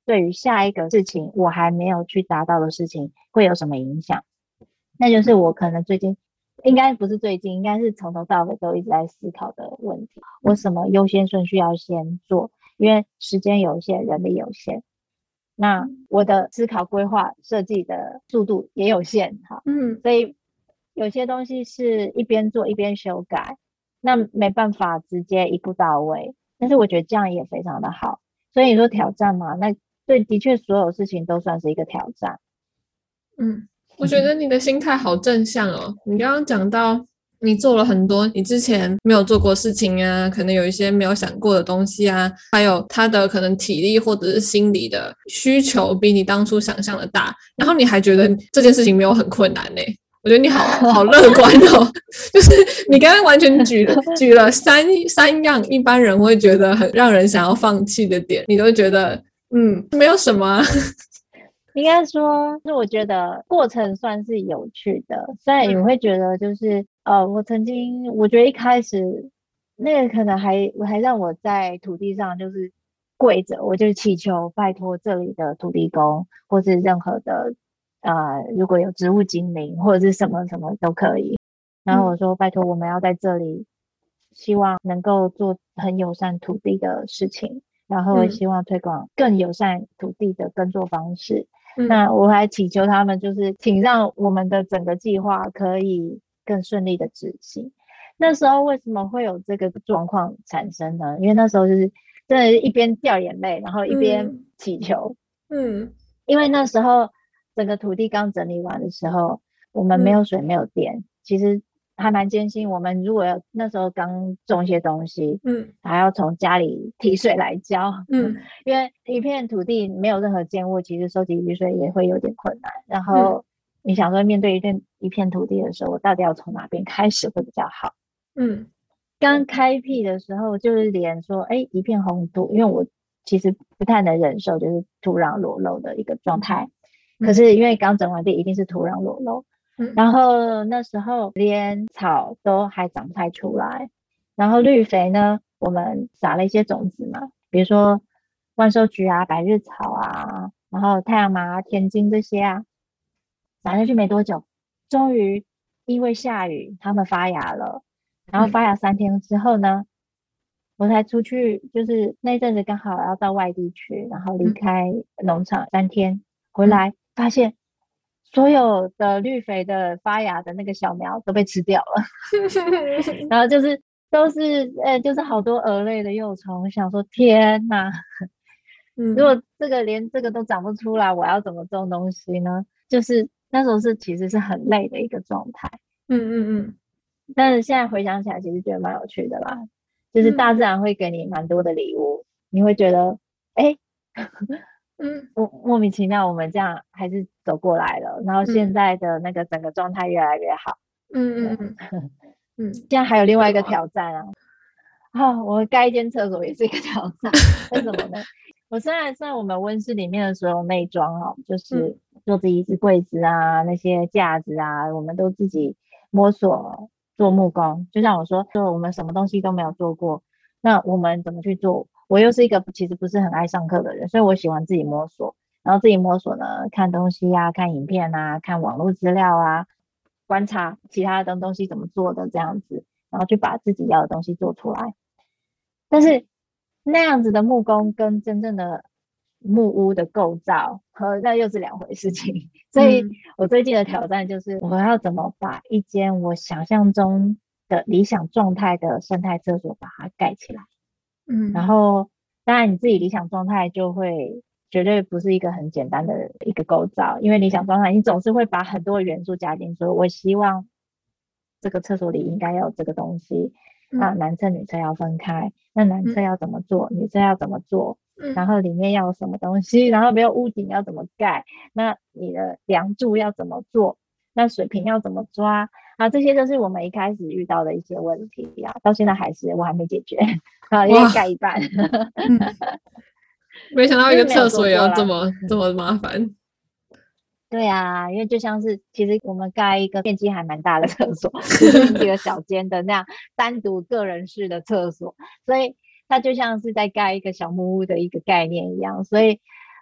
对于下一个事情我还没有去达到的事情会有什么影响。那就是我可能最近应该不是最近，应该是从头到尾都一直在思考的问题。我什么优先顺序要先做，因为时间有限，人力有限，那我的思考规划设计的速度也有限，好， 嗯， 所以有些东西是一边做一边修改，那没办法直接一步到位，但是我觉得这样也非常的好。所以你说挑战嘛，那对，的确所有事情都算是一个挑战。 嗯，我觉得你的心态好正向哦。你刚刚讲到你做了很多你之前没有做过事情啊，可能有一些没有想过的东西啊，还有他的可能体力或者是心理的需求比你当初想象的大，然后你还觉得这件事情没有很困难呢、欸。我觉得你好好乐观哦，就是你刚刚完全举了举了三三样一般人会觉得很让人想要放弃的点，你都觉得嗯没有什么、啊。 应该说，是我觉得过程算是有趣的，虽然你会觉得就是呃，我曾经我觉得一开始那个可能还还让我在土地上就是跪着，我就祈求拜托这里的土地公或是任何的呃，如果有植物精灵或者是什么什么都可以，然后我说拜托我们要在这里，希望能够做很友善土地的事情，然后希望推广更友善土地的耕作方式。那我还祈求他们，就是请让我们的整个计划可以更顺利的执行。那时候为什么会有这个状况产生呢？因为那时候就是真的一边掉眼泪，然后一边祈求。嗯，因为那时候整个土地刚整理完的时候，我们没有水没有电，其实还蛮艰辛。我们如果要那时候刚种一些东西，嗯，还要从家里提水来浇，嗯，因为一片土地没有任何建物，其实收集雨水也会有点困难。然后你想说，面对一片一片土地的时候，我到底要从哪边开始会比较好？嗯，刚开辟的时候，就是连说，哎，一片红土，因为我其实不太能忍受就是土壤裸露的一个状态。可是因为刚整完地，一定是土壤裸露。然后那时候连草都还长不太出来，然后绿肥呢，我们撒了一些种子嘛，比如说万寿菊啊、百日草啊，然后太阳麻、田金这些啊，撒下去没多久，终于因为下雨，它们发芽了。然后发芽三天之后呢，我才出去，就是那阵子刚好要到外地去，然后离开农场三天，回来发现所有的绿肥的发芽的那个小苗都被吃掉了，然后就是都是呃，就是好多蛾类的幼虫。我想说，天哪！如果这个连这个都长不出来，我要怎么种东西呢？就是那时候是其实是很累的一个状态。嗯嗯嗯。但是现在回想起来，其实觉得蛮有趣的啦。就是大自然会给你蛮多的礼物，你会觉得，哎，嗯，莫莫名其妙，我们这样还是走过来了，然后现在的那个整个状态越来越好。嗯嗯嗯嗯。现在还有另外一个挑战啊，啊，我盖一间厕所也是一个挑战。为什么呢？我虽然在我们温室里面的所有内装哦，就是桌子、椅子、柜子啊，那些架子啊，我们都自己摸索做木工。就像我说，说我们什么东西都没有做过，那我们怎么去做？我又是一个其实不是很爱上课的人，所以我喜欢自己摸索。然后自己摸索呢，看东西啊，看影片啊，看网络资料啊，观察其他的东西怎么做的这样子，然后去把自己要的东西做出来。但是那样子的木工跟真正的木屋的构造和那又是两回事情。所以我最近的挑战就是我要怎么把一间我想象中的理想状态的生态厕所把它盖起来。嗯，然后当然你自己理想状态就会绝对不是一个很简单的一个构造，因为理想状态你总是会把很多元素加进，说我希望这个厕所里应该要有这个东西，那男厕女厕要分开，那男厕要怎么做，女厕要怎么做，然后里面要有什么东西，然后没有屋顶要怎么盖，那你的梁柱要怎么做，那水平要怎么抓啊，这些都是我们一开始遇到的一些问题啊，到现在还是我还没解决啊，因为盖一半。 嗯，没想到一个厕所也要这么这么麻烦。 对啊，因为就像是其实我们盖一个面积还蛮大的厕所，就是一个小间的那样单独个人式的厕所，所以它就像是在盖一个小木屋的一个概念一样。所以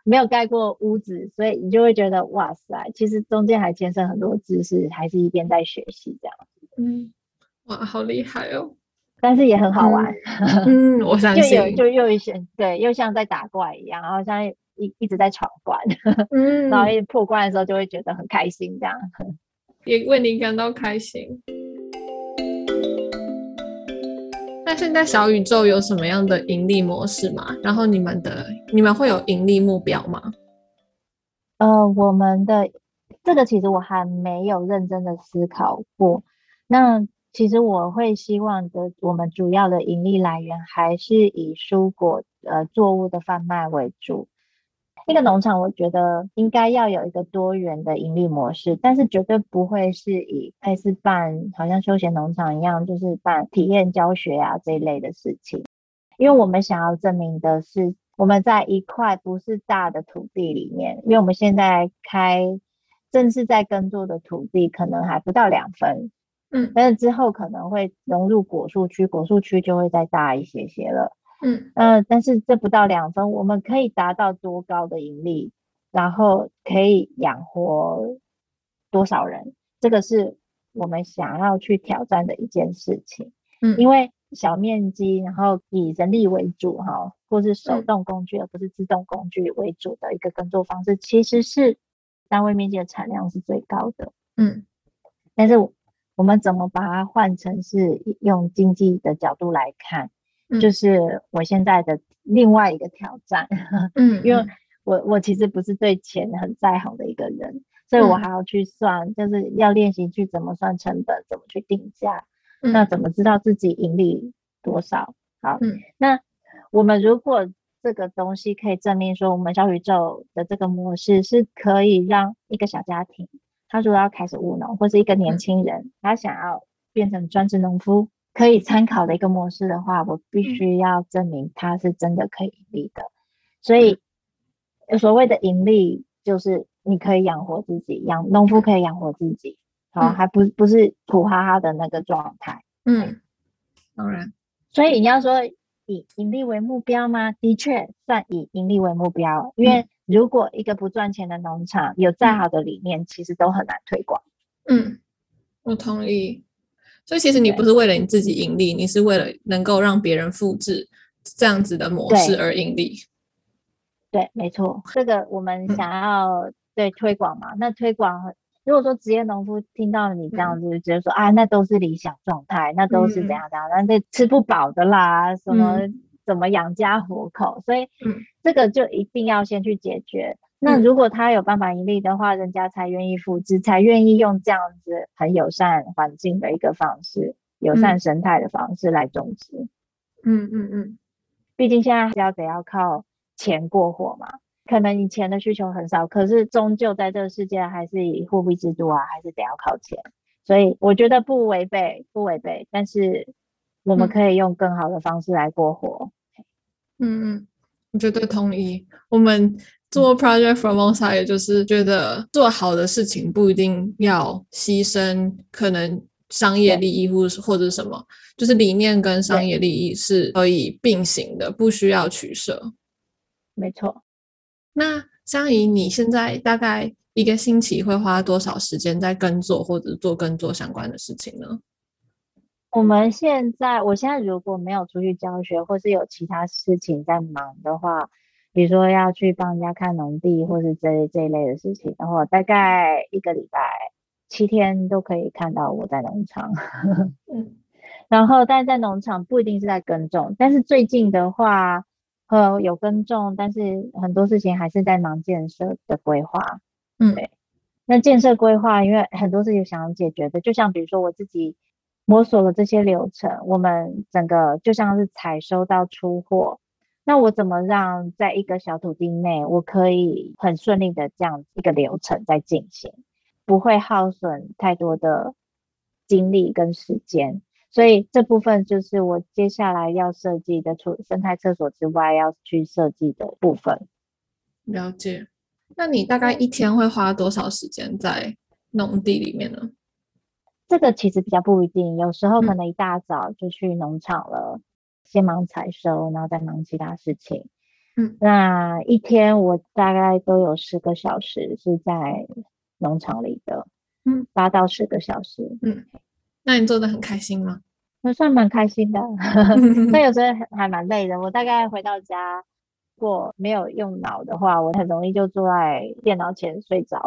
没有盖过屋子，所以你就会觉得哇塞，其实中间还牵涉很多知识，还是一边在学习这样。 嗯，哇，好厉害哦。 但是也很好玩。 嗯，嗯我相就有信。 就又一些对，又像在打怪一样，然后像一一直在闯关，然后嗯， 一破关的时候就会觉得很开心这样。 也为你感到开心。那现在小宇宙有什么样的盈利模式吗？然后你们的你们会有盈利目标吗？ 呃，我们的这个其实我还没有认真的思考过。那其实我会希望的，我们主要的盈利来源还是以蔬果呃作物的贩卖为主。一个农场，我觉得应该要有一个多元的盈利模式，但是绝对不会是以类似办好像休闲农场一样，就是办体验教学啊这一类的事情。因为我们想要证明的是，我们在一块不是大的土地里面，因为我们现在开正是在耕作的土地可能还不到两分， 嗯但是之后可能会融入果树区，果树区就会再大一些些了。 嗯呃，但是这不到两分，我们可以达到多高的盈利，然后可以养活多少人，这个是我们想要去挑战的一件事情。因嗯为小面积，然后以人力为主哈，或是手嗯动工具而不是自动工具为主的一个耕作方式，其实是单位面积的产量是最高的。 嗯但是我们怎么把它换成是用经济的角度来看，就嗯是我现在的另外一个挑战。因为嗯嗯我我其实不是对钱很在行的一个人，所以我嗯还要去算，就是要练习去怎么算成本，怎么去定价，那嗯怎么知道自己盈利多少。好， 嗯那我们如果这个东西可以证明说，我们小宇宙的这个模式是可以让一个小家庭，他如果要开始务农，或是一个年轻人他想要变成专职农夫，可以参考的一个模式的话，我必嗯须要证明它是真的可以盈利的。所以所谓的盈利，就是你可以养活自己，养农夫可以养活自己，好， 嗯还不不是苦哈哈的那个状态。 嗯，当然。 所以你要说以盈利为目标吗？的确算以盈利为目标，因嗯为如果一个不赚钱的农场有再好的理念，其实都很难推广。 嗯，我同意。所以其实你不对是为了你自己盈利，你是为了能够让别人复制这样子的模式对而盈利。 对，没错，这个我们嗯想要对推广嘛。那推广，如果说职业农夫听到你这样嗯子，就觉得说啊，那都是理想状态，那都是怎嗯样怎样，那这吃不饱的啦，什么嗯怎么养家活口，所以嗯这个就一定要先去解决。那嗯如果他有办法盈利的话，人家才愿意复制，才愿意用这样子很友善环境的一个方式，友善嗯生态的方式来种植。 嗯嗯嗯毕竟现在要得要靠钱过活嘛，可能你钱的需求很少，可是终究在这个世界还是以货币制度啊，还是得要靠钱。所以我觉得不违背，不违背，但是我们嗯可以用更好的方式来过活。 嗯嗯，我绝对同意。我们做 Project Formosa，也就是觉得做好的事情不一定要牺牲可能商业对利益或者或者什么，就是理念跟商对， 业利益是可以并行的，不需要取舍。 没错。 那香怡，你现在大概一个星期会花多少时间在耕作或者做耕作相关的事情呢？ 我们现在，我现在如果没有出去教学，或是有其他事情在忙的话，比如说要去帮人家看农地，或是这这一类的事情，然后大概一个礼拜七天都可以看到我在农场。 嗯然后，但是在农场不一定是在耕种，但是最近的话，呃，有耕种，但是很多事情还是在忙建设的规划。 嗯对，那建设规划，因为很多事情想要解决的，就像比如说我自己摸索了这些流程，我们整个就像是采收到出货，那我怎么让在一个小土地内，我可以很顺利的这样一个流程在进行，不会耗损太多的精力跟时间。所以这部分就是我接下来要设计的，除生态厕所之外，要去设计的部分。 了解。那你大概一天会花多少时间在农地里面呢？ 这个其实比较不一定，有时候可嗯能一大早就去农场了，先忙采收，然后再忙其他事情。 嗯那一天我大概都有十个小时是在农场里的， 嗯八到十个小时。 嗯，那你做的很开心吗？ 我算蛮开心的，但有时候还还蛮累的。我大概回到家，如果没有用脑的话，我很容易就坐在电脑前睡着。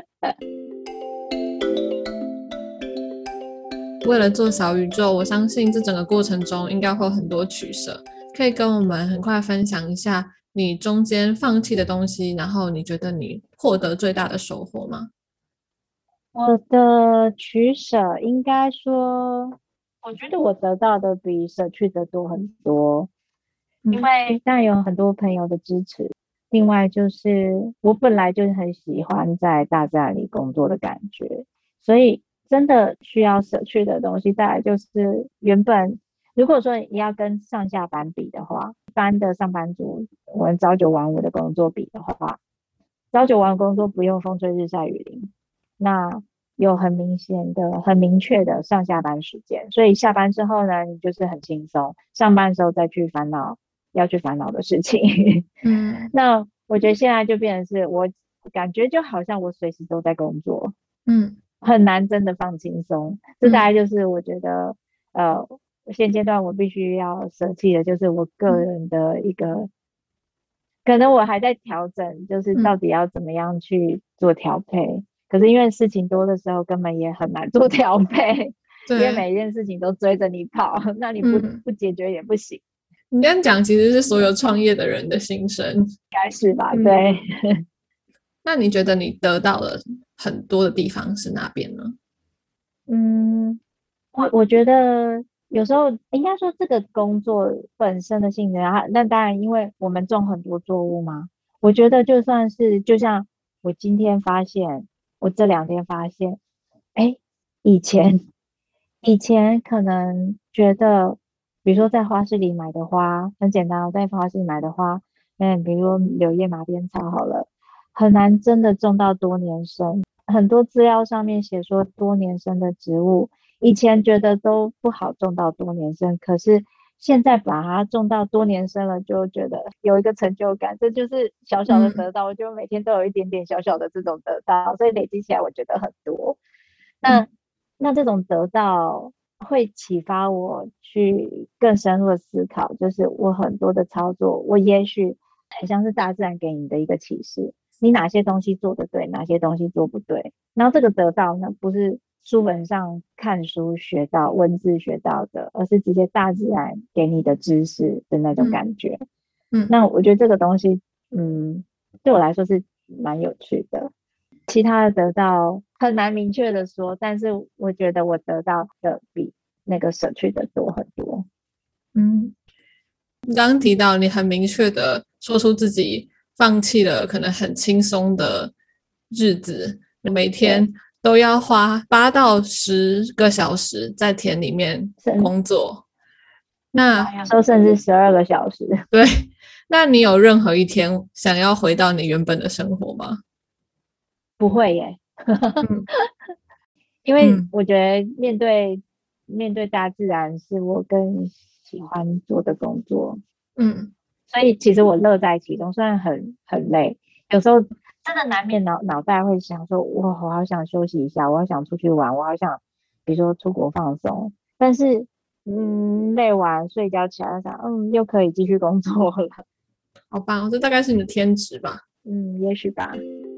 为了做小宇宙，我相信这整个过程中应该会有很多取舍，可以跟我们很快分享一下你中间放弃的东西，然后你觉得你获得最大的收获吗？ 我的取舍应该说，我觉得我得到的比舍去的多很多，因嗯为当然有很多朋友的支持，另外就是我本来就是很喜欢在大自然里工作的感觉，所以真的需要舍去的东西，再来就是原本如果说你要跟上下班比的话，一般的上班族我们朝九晚五的工作比的话，朝九晚五工作不用风吹日晒雨淋，那有很明显的、很明确的上下班时间，所以下班之后呢，你就是很轻松，上班的时候再去烦恼要去烦恼的事情。 嗯那我觉得现在就变成是我感觉就好像我随时都在工作， 嗯很难真的放轻松。这大概嗯就是我觉得，呃，现阶段我必须要舍弃的，就是我个嗯人的一个，可能我还在调整，就是到嗯， 底要怎么样去做调配。可是因为事情多的时候，根本也很难做调配，因为对， 每一件事情都追着你跑，那你不嗯， 不解决也不行， 你这样讲其实是所有创业的人的心声。 该是吧？ 嗯， 对。 那你觉得你得到了很多的地方是哪边呢？ 嗯，我我觉得有时候应该说这个工作本身的性质啊，那当然因为我们种很多作物嘛，我觉得就算是就像我今天发现，我这两天发现，哎，以前以前可能觉得，比如说在花市里买的花很简单，我在花市里买的花，嗯，比如说柳叶马鞭草好了，很难真的种到多年生。很多资料上面写说多年生的植物，以前觉得都不好种到多年生，可是现在把它种到多年生了，就觉得有一个成就感，这就是小小的嗯得到。我就每天都有一点点小小的这种得到，所以累积起来我觉得很多。 嗯那那这种得到会启发我去更深入的思考，就是我很多的操作，我也许很像是大自然给你的一个启示，你哪些东西做得对，哪些东西做不对。然后这个得到呢，不是书本上看书学到、文字学到的，而是直接大自然给你的知识的那种嗯感觉。 嗯那我觉得这个东西，嗯，对我来说是蛮有趣的。其他的得到很难明确的说，但是我觉得我得到的比那个舍去的多很多。 嗯，你刚刚提到你很明确的说出自己放弃了可能很轻松的日子，每对， 天都要花八到十个小时在田里面甚工作。那有时候甚至十二个小时。 对，那你有任何一天想要回到你原本的生活吗？ 不会耶， 嗯因为嗯我觉得面对面对大自然是我更喜欢做的工作， 嗯所以其实我乐在其中，虽然很很累，有时候真的难免脑脑袋会想说，哇，我好想休息一下，我好想出去玩，我好想比如说出国放松，但是嗯，累完睡觉起来想，嗯，又可以继续工作了。 好棒哦，这大概是你的天职吧。 嗯，也许吧。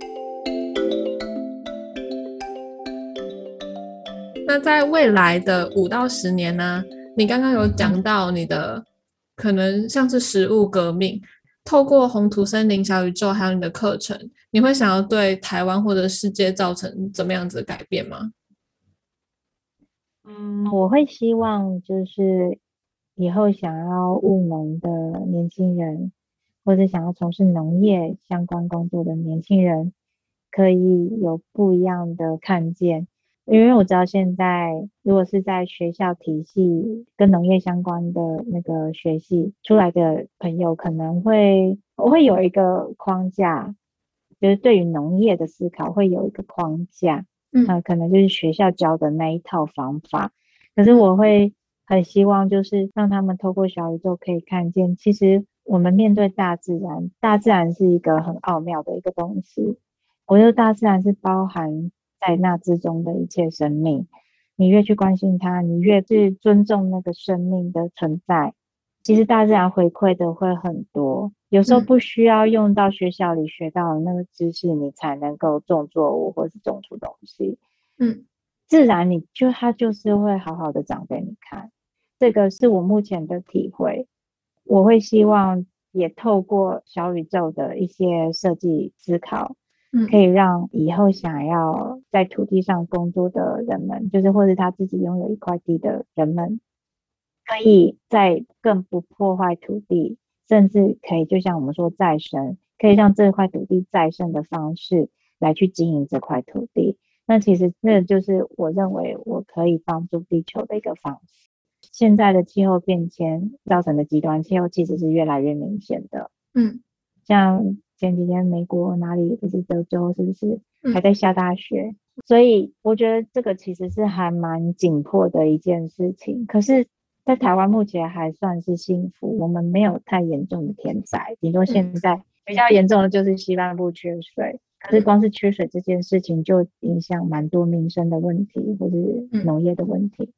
那在未来的五到十年呢，你刚刚有讲到你的可能像是食物革命，透过红土森林小宇宙还有你的课程，你会想要对台湾或者世界造成怎么样子的改变吗？ 嗯，我会希望就是以后想要务农的年轻人，或者想要从事农业相关工作的年轻人，可以有不一样的看见。因为我知道现在如果是在学校体系跟农业相关的那个学系出来的朋友，可能会我会有一个框架，就是对于农业的思考会有一个框架。 嗯那可能就是学校教的那一套方法。可是我会很希望，就是让他们透过小宇宙可以看见，其实我们面对大自然，大自然是一个很奥妙的一个东西。我觉得大自然是包含在那之中的一切生命。你越去关心它，你越去尊重那个生命的存在，其实大自然回馈的会很多。有时候不需要用到学校里学到的那个知识，你才能够种作物或是种出东西。 嗯， 自然你就它就是会好好的长给你看。这个是我目前的体会。我会希望也透过小宇宙的一些设计思考， 嗯， 可以让以后想要在土地上工作的人们，就是或者他自己拥有一块地的人们，可以在更不破坏土地，甚至可以就像我们说再生，可以让这块土地再生的方式来去经营这块土地。那其实那就是我认为我可以帮助地球的一个方式。现在的气候变迁造成的极端气候其实是越来越明显的。 嗯， 像前几天美国哪里不是德州是不是嗯还在下大雪？所以我觉得这个其实是还蛮紧迫的一件事情。可是在台湾目前还算是幸福，我们没有太严重的天灾，顶多现在比较严重的就是西半部缺水。可是光是缺水这件事情就影响蛮多民生的问题或是农业的问题。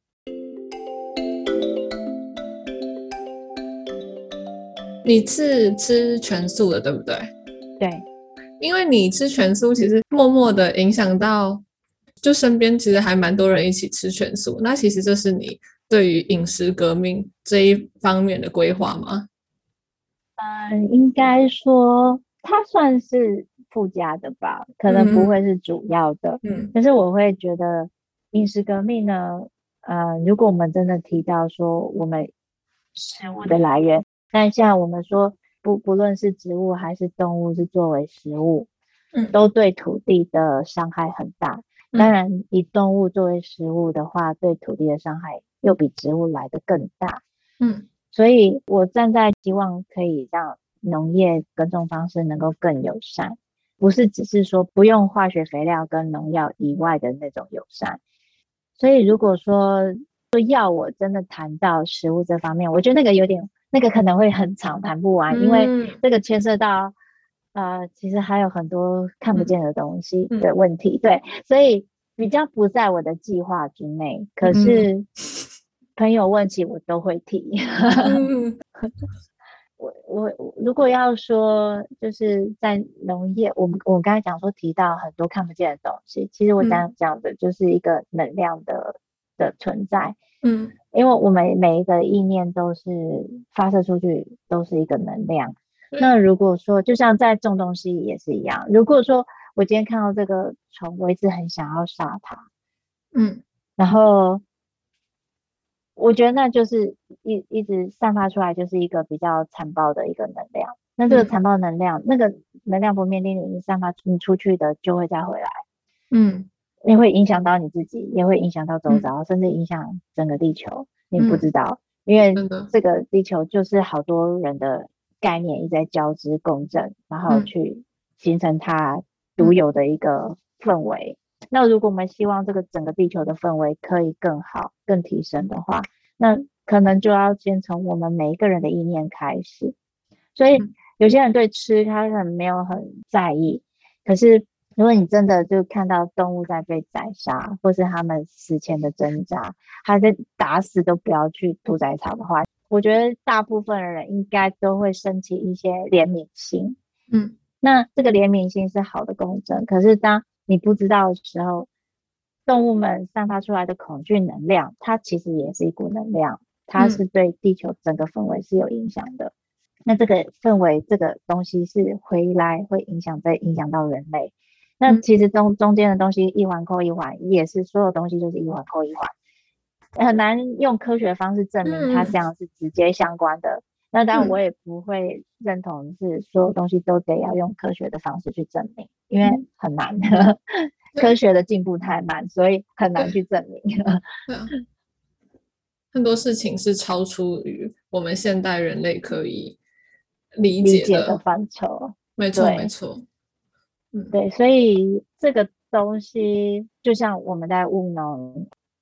你是吃全素的对不对？ 对， 因为你吃全素其实默默的影响到就身边其实还蛮多人一起吃全素，那其实这是你对于饮食革命这一方面的规划吗？ 嗯，应该说它算是附加的吧，可能不会是主要的。 嗯， 但是我会觉得饮食革命呢，呃，如果我们真的提到说我们食物的来源，但像我们说不不论是植物还是动物是作为食物， 嗯， 都对土地的伤害很大。当然，以动物作为食物的话，对土地的伤害又比植物来得更大。 嗯， 所以我站在希望可以让农业耕种方式能够更友善，不是只是说不用化学肥料跟农药以外的那种友善。所以如果说要我真的谈到食物这方面，我觉得那个有点那个可能会很长谈不完，因为这个牵涉到呃其实还有很多看不见的东西的问题，对，所以比较不在我的计划之内。可是朋友问起我都会提。 嗯我我如果要说就是在农业，我们我刚才讲说提到很多看不见的东西，其实我讲讲的就是一个能量的的存在。 嗯， 因为我们每一个意念都是发射出去，都是一个能量。那如果说就像在种东西也是一样，如果说我今天看到这个虫，我一直很想要杀它， 嗯， 然后我觉得那就是一一直散发出来就是一个比较残暴的一个能量。那这个残暴能量，嗯、那个能量不灭定律，你散发你出去的就会再回来。 嗯， 也会影响到你自己，也会影响到周遭，嗯、甚至影响整个地球。你不知道，嗯、因为这个地球就是好多人的概念一直在交织共振，然后去形成它独有的一个氛围。嗯、那如果我们希望这个整个地球的氛围可以更好、更提升的话，那可能就要先从我们每一个人的意念开始。所以有些人对吃他可能没有很在意，可是如果你真的就看到动物在被宰杀，或是他们死前的挣扎，还在打死都不要去屠宰场的话，我觉得大部分的人应该都会升起一些怜悯心。 嗯， 那这个怜悯心是好的共振，可是当你不知道的时候，动物们散发出来的恐惧能量，它其实也是一股能量，它是对地球整个氛围是有影响的。那这个氛围这个东西是回来会影响再影响到人类。那其实中中间的东西一环扣一环，也是所有东西就是一环扣一环，很难用科学方式证明它这样是直接相关的。那当然我也不会认同是所有东西都得要用科学的方式去证明，因为很难，科学的进步太慢，所以很难去证明。 对啊，很多事情是超出于我们现代人类可以理解的, 理解的范畴。 没错没错。 嗯，对，所以这个东西就像我们在务农，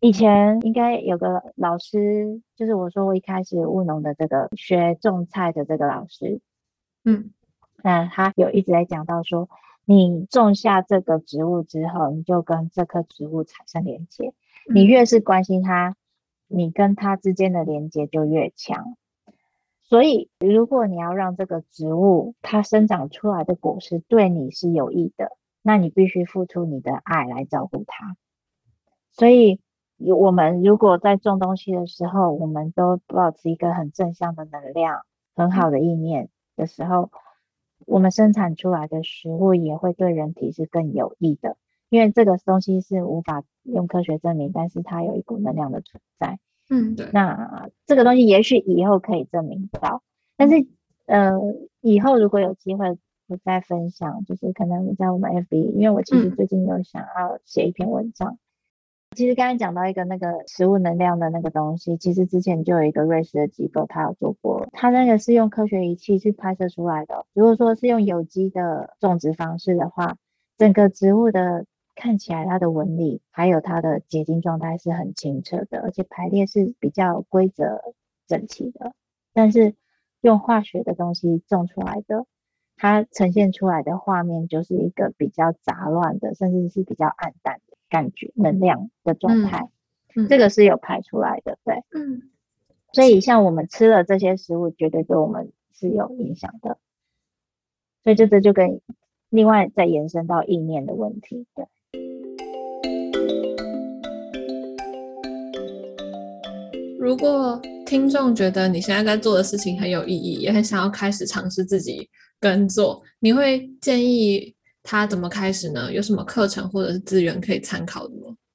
以前应该有个老师，就是我说我一开始务农的这个学种菜的这个老师， 嗯那他有一直在讲到说，你种下这个植物之后，你就跟这棵植物产生连接，你嗯越是关心它，你跟它之间的连接就越强。所以，如果你要让这个植物它生长出来的果实对你是有益的，那你必须付出你的爱来照顾它。所以，我们如果在种东西的时候，我们都保持一个很正向的能量、很好的意念的时候，我们生产出来的食物也会对人体是更有益的。因为这个东西是无法用科学证明，但是它有一股能量的存在。 嗯，对， 那这个东西也许以后可以证明到，但是呃，以后如果有机会，我再分享，就是可能在我们 F B， 因为我其实嗯最近有想要写一篇文章。其实刚才讲到一个那个食物能量的那个东西，其实之前就有一个瑞士的机构，他有做过，他那个是用科学仪器去拍摄出来的。如果说是用有机的种植方式的话，整个植物的看起来它的纹理还有它的结晶状态是很清澈的，而且排列是比较规则整齐的。但是用化学的东西种出来的，它呈现出来的画面就是一个比较杂乱的，甚至是比较暗淡的感觉，能量的状态。 嗯这个是有排出来的，对。 嗯所以像我们吃了这些食物，绝对对我们是有影响的。所以这这就跟另外再延伸到意念的问题，对。 如果听众觉得你现在在做的事情很有意义，也很想要开始尝试自己耕作，你会建议他怎么开始呢？有什么课程或者是资源可以参考的吗？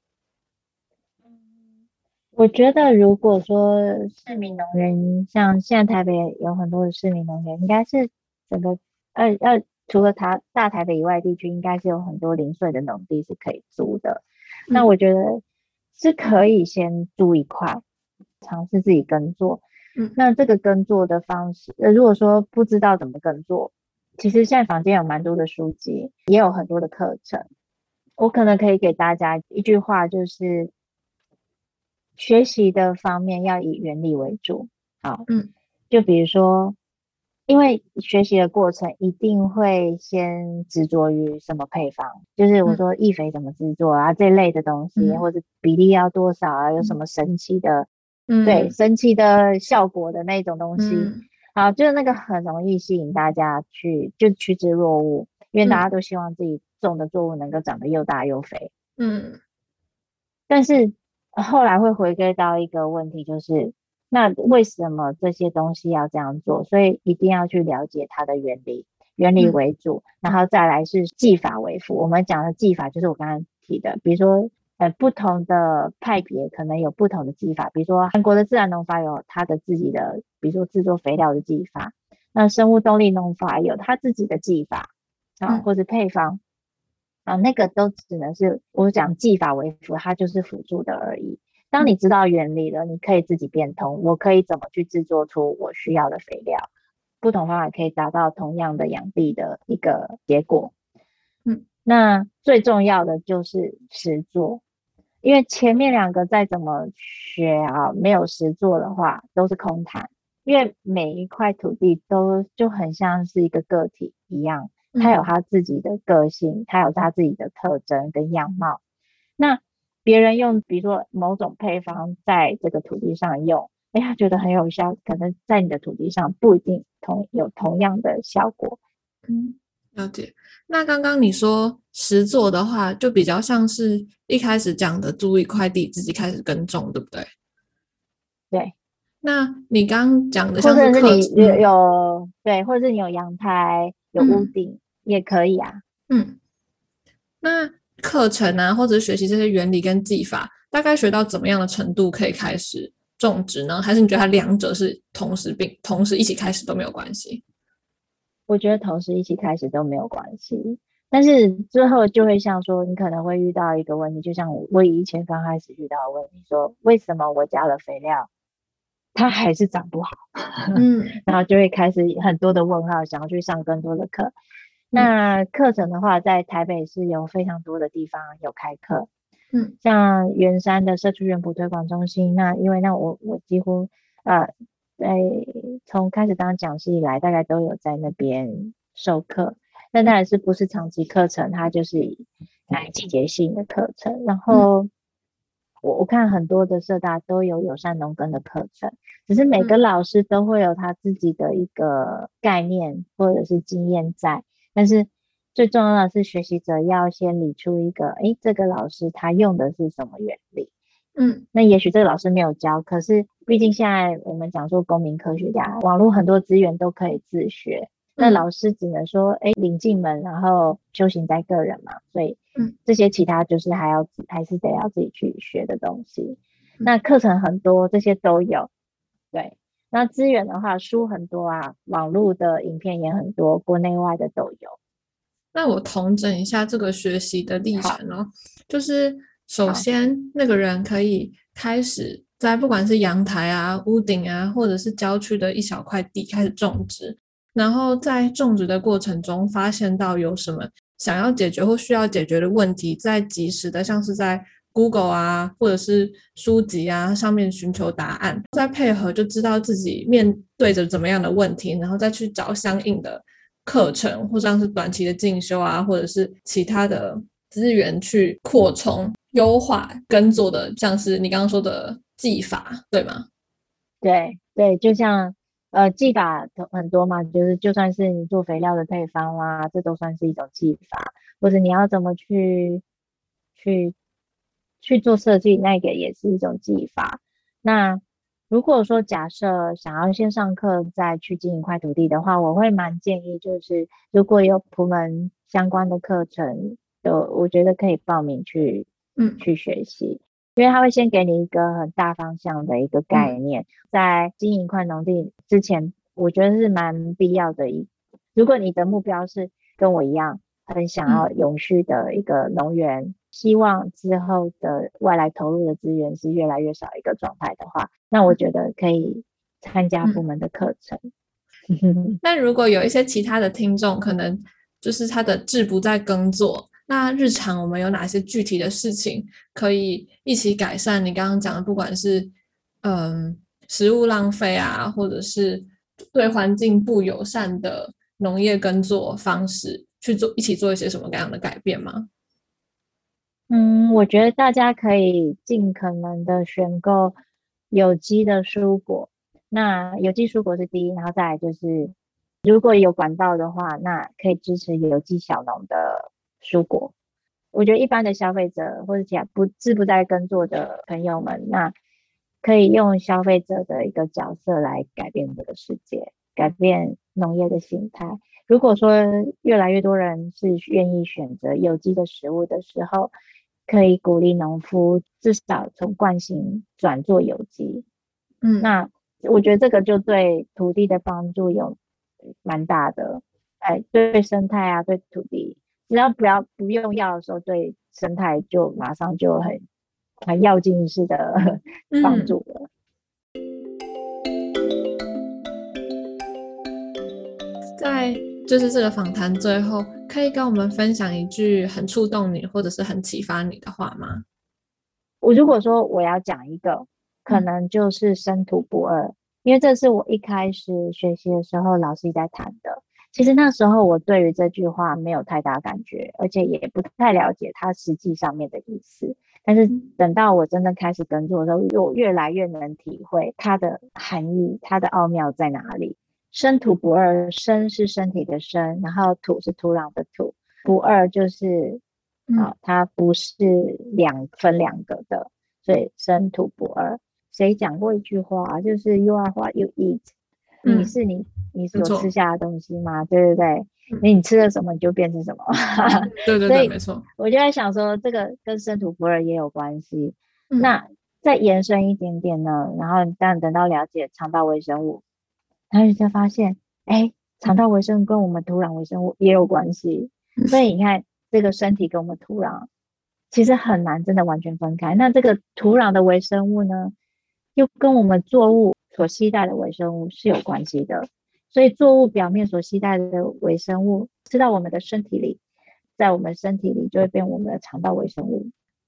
我觉得如果说市民农园，像现在台北有很多的市民农园，应该是整个呃呃，除了台大台北以外地区，应该是有很多零碎的农地是可以租的。那嗯我觉得是可以先租一块，尝试自己耕作。 嗯那这个耕作的方式，呃，如果说不知道怎么耕作，其实现在坊间有蛮多的书籍，也有很多的课程。我可能可以给大家一句话，就是学习的方面要以原理为主。好， 嗯就比如说，因为学习的过程一定会先执着于什么配方，就是我嗯说易肥怎么制作啊这类的东西， 嗯或者比例要多少啊，有什么神奇的，对， 嗯神奇的效果的那种东西。 嗯好，就是那个很容易吸引大家去，就趋之若鹜，因为大家嗯都希望自己种的作物能够长得又大又肥。 嗯但是呃后来会回归到一个问题，就是那为什么这些东西要这样做？所以一定要去了解它的原理，原理嗯为主，然后再来是技法为辅。我们讲的技法就是我刚刚提的，比如说呃不同的派别可能有不同的技法，比如说韩国的自然农法有它的自己的，比如说制作肥料的技法，那生物动力农法有它自己的技法啊， 嗯或者配方。啊，那个都只能是我讲技法为辅，它就是辅助的而已。当你知道原理了，你可以自己变通，我可以怎么去制作出我需要的肥料，不同方法可以达到同样的养地的一个结果。 嗯那最重要的就是实做，因为前面两个再怎么学啊，没有实做的话都是空谈，因为每一块土地都就很像是一个个体一样。它有嗯它自己的个性，它有它自己的特征跟样貌。那别人用比如说某种配方在这个土地上用，哎，他觉得很有效，可能在你的土地上不一定同有同样的效果。 嗯，了解。那刚刚你说实作的话，就比较像是一开始讲的租一块地自己开始耕种，对不对？ 对， 那你刚刚讲的或像是课， 者是你有嗯有对，或者是你有阳台有屋嗯顶也可以啊。 嗯，那课程啊，或者学习这些原理跟技法，大概学到怎么样的程度可以开始种植呢？还是你觉得它两者是同时并同时一起开始都没有关系？ 我觉得同时一起开始都没有关系，但是最后就会像说，你可能会遇到一个问题，就像我我以前刚开始遇到的问题，说为什么我加了肥料，它还是长不好， 嗯然后就会开始很多的问号，想要去上更多的课。 嗯那课程的话，在台北是有非常多的地方有开课， 嗯， 像圆山的社区园圃推广中心，那因为那我我几乎呃在从开始当讲师以来，大概都有在那边授课。但当然是不是长期课程，它就是来季节性的课程。然后我我看很多的社大都有友善农耕的课程，只是每个老师都会有他自己的一个概念或者是经验在，但是最重要的是学习者要先理出一个，诶，这个老师他用的是什么原理。 嗯， 那也许这个老师没有教，可是毕竟现在我们讲说公民科学家，网络很多资源都可以自学。那老师只能说，哎，领进门，然后修行在个人嘛，所以这些其他就是还要还是得要自己去学的东西。那课程很多，这些都有。对，那资源的话，书很多啊，网络的影片也很多，国内外的都有。 那我统整一下这个学习的历程哦，就是首先那个人可以开始在不管是阳台啊、屋顶啊，或者是郊区的一小块地开始种植。然后在种植的过程中发现到有什么想要解决或需要解决的问题，再及时的像是在 Google 啊或者是书籍啊上面寻求答案，再配合就知道自己面对着怎么样的问题，然后再去找相应的课程或像是短期的进修啊，或者是其他的资源去扩充优化耕作的，像是你刚刚说的技法，对吗？ 对对，就像呃技法很多嘛，就是就算是你做肥料的配方啦，这都算是一种技法，或者你要怎么去去去做设计，那个也是一种技法。那如果说假设想要先上课再去经营一块土地的话，我会蛮建议就是如果有普门相关的课程的，我觉得可以报名去嗯去学习。因为他会先给你一个很大方向的一个概念，嗯、在经营一块农地之前，我觉得是蛮必要的一。如果你的目标是跟我一样，很想要永续的一个农园，嗯、希望之后的外来投入的资源是越来越少一个状态的话，那我觉得可以参加部门的课程。 嗯、那如果有一些其他的听众，可能就是他的志不在耕作。那日常我们有哪些具体的事情可以一起改善？你刚刚讲的，不管是嗯食物浪费啊，或者是对环境不友善的农业耕作方式，去做一起做一些什么样的改变吗？ 嗯，我觉得大家可以尽可能的选购有机的蔬果。那有机蔬果是第一，然后再来就是如果有管道的话，那可以支持有机小农的蔬果。我觉得一般的消费者或者其他不志不在耕作的朋友们，那可以用消费者的一个角色来改变这个世界，改变农业的形态。如果说越来越多人是愿意选择有机的食物的时候，可以鼓励农夫至少从惯性转做有机。 嗯， 那我觉得这个就对土地的帮助有蛮大的，哎，对生态啊，对土地，只要不要不用药的时候，对生态就马上就很很药劲式的帮助了。 在就是这个访谈最后，可以跟我们分享一句很触动你或者是很启发你的话吗？ 我如果说我要讲一个，可能就是生土不二，因为这是我一开始学习的时候老师在谈的。其实那时候我对于这句话没有太大感觉，而且也不太了解它实际上面的意思。但是等到我真的开始耕作的时候，我越来越能体会它的含义，它的奥妙在哪里。生土不二，生是身体的生，然后土是土壤的土，不二就是啊，它不是两分两个的，所以生土不二。谁讲过一句话，就是 You are what you eat，你是你你所吃下的东西吗？对对对，你吃了什么你就变成什么。 对对对，没错。 我就在想说，这个跟生土不二也有关系。那再延伸一点点呢，然后但等到了解肠道微生物，然后你才发现，哎，肠道微生物跟我们土壤微生物也有关系。所以你看，这个身体跟我们土壤其实很难真的完全分开。那这个土壤的微生物呢，又跟我们作物所携带的微生物是有关系的。所以作物表面所携带的微生物吃到我们的身体里，在我们身体里就会变我们的肠道微生物。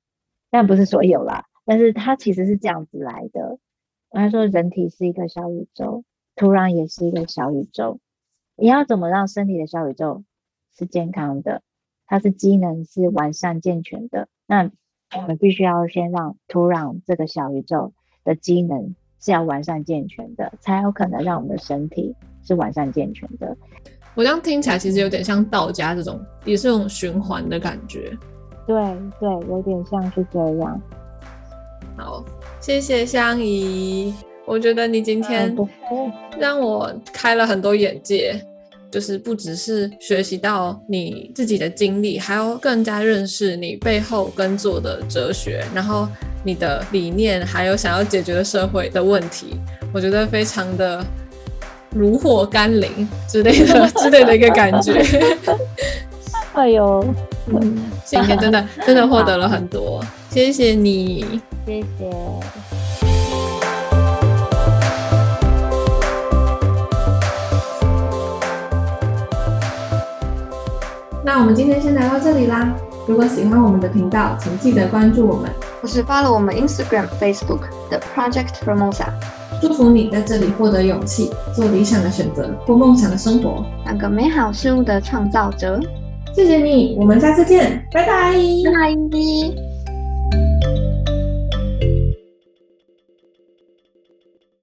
但不是所有啦，但是它其实是这样子来的。他说人体是一个小宇宙，土壤也是一个小宇宙，你要怎么让身体的小宇宙是健康的，它是机能是完善健全的，那我们必须要先让土壤这个小宇宙的机能是要完善健全的，才有可能让我们的身体是完善健全的。 我这样听起来其实有点像道家这种，也是这种循环的感觉。 对对，有点像是这样。 好，谢谢香怡，我觉得你今天让我开了很多眼界，就是不只是学习到你自己的经历，还要更加认识你背后耕作的哲学，然后你的理念，还有想要解决的社会的问题，我觉得非常的如获甘霖之类的之类的一个感觉。 哎呦， 嗯，今天真的真的获得了很多，谢谢你， 谢谢。 那我们今天先聊到这里啦。如果喜欢我们的频道，请记得关注我们， 或是 follow 我们 Instagram、Facebook 的 Project Formosa。 祝福你在这里获得勇气，做理想的选择，过梦想的生活， 当个美好事物的创造者。 谢谢你，我们下次见，拜拜。 拜拜。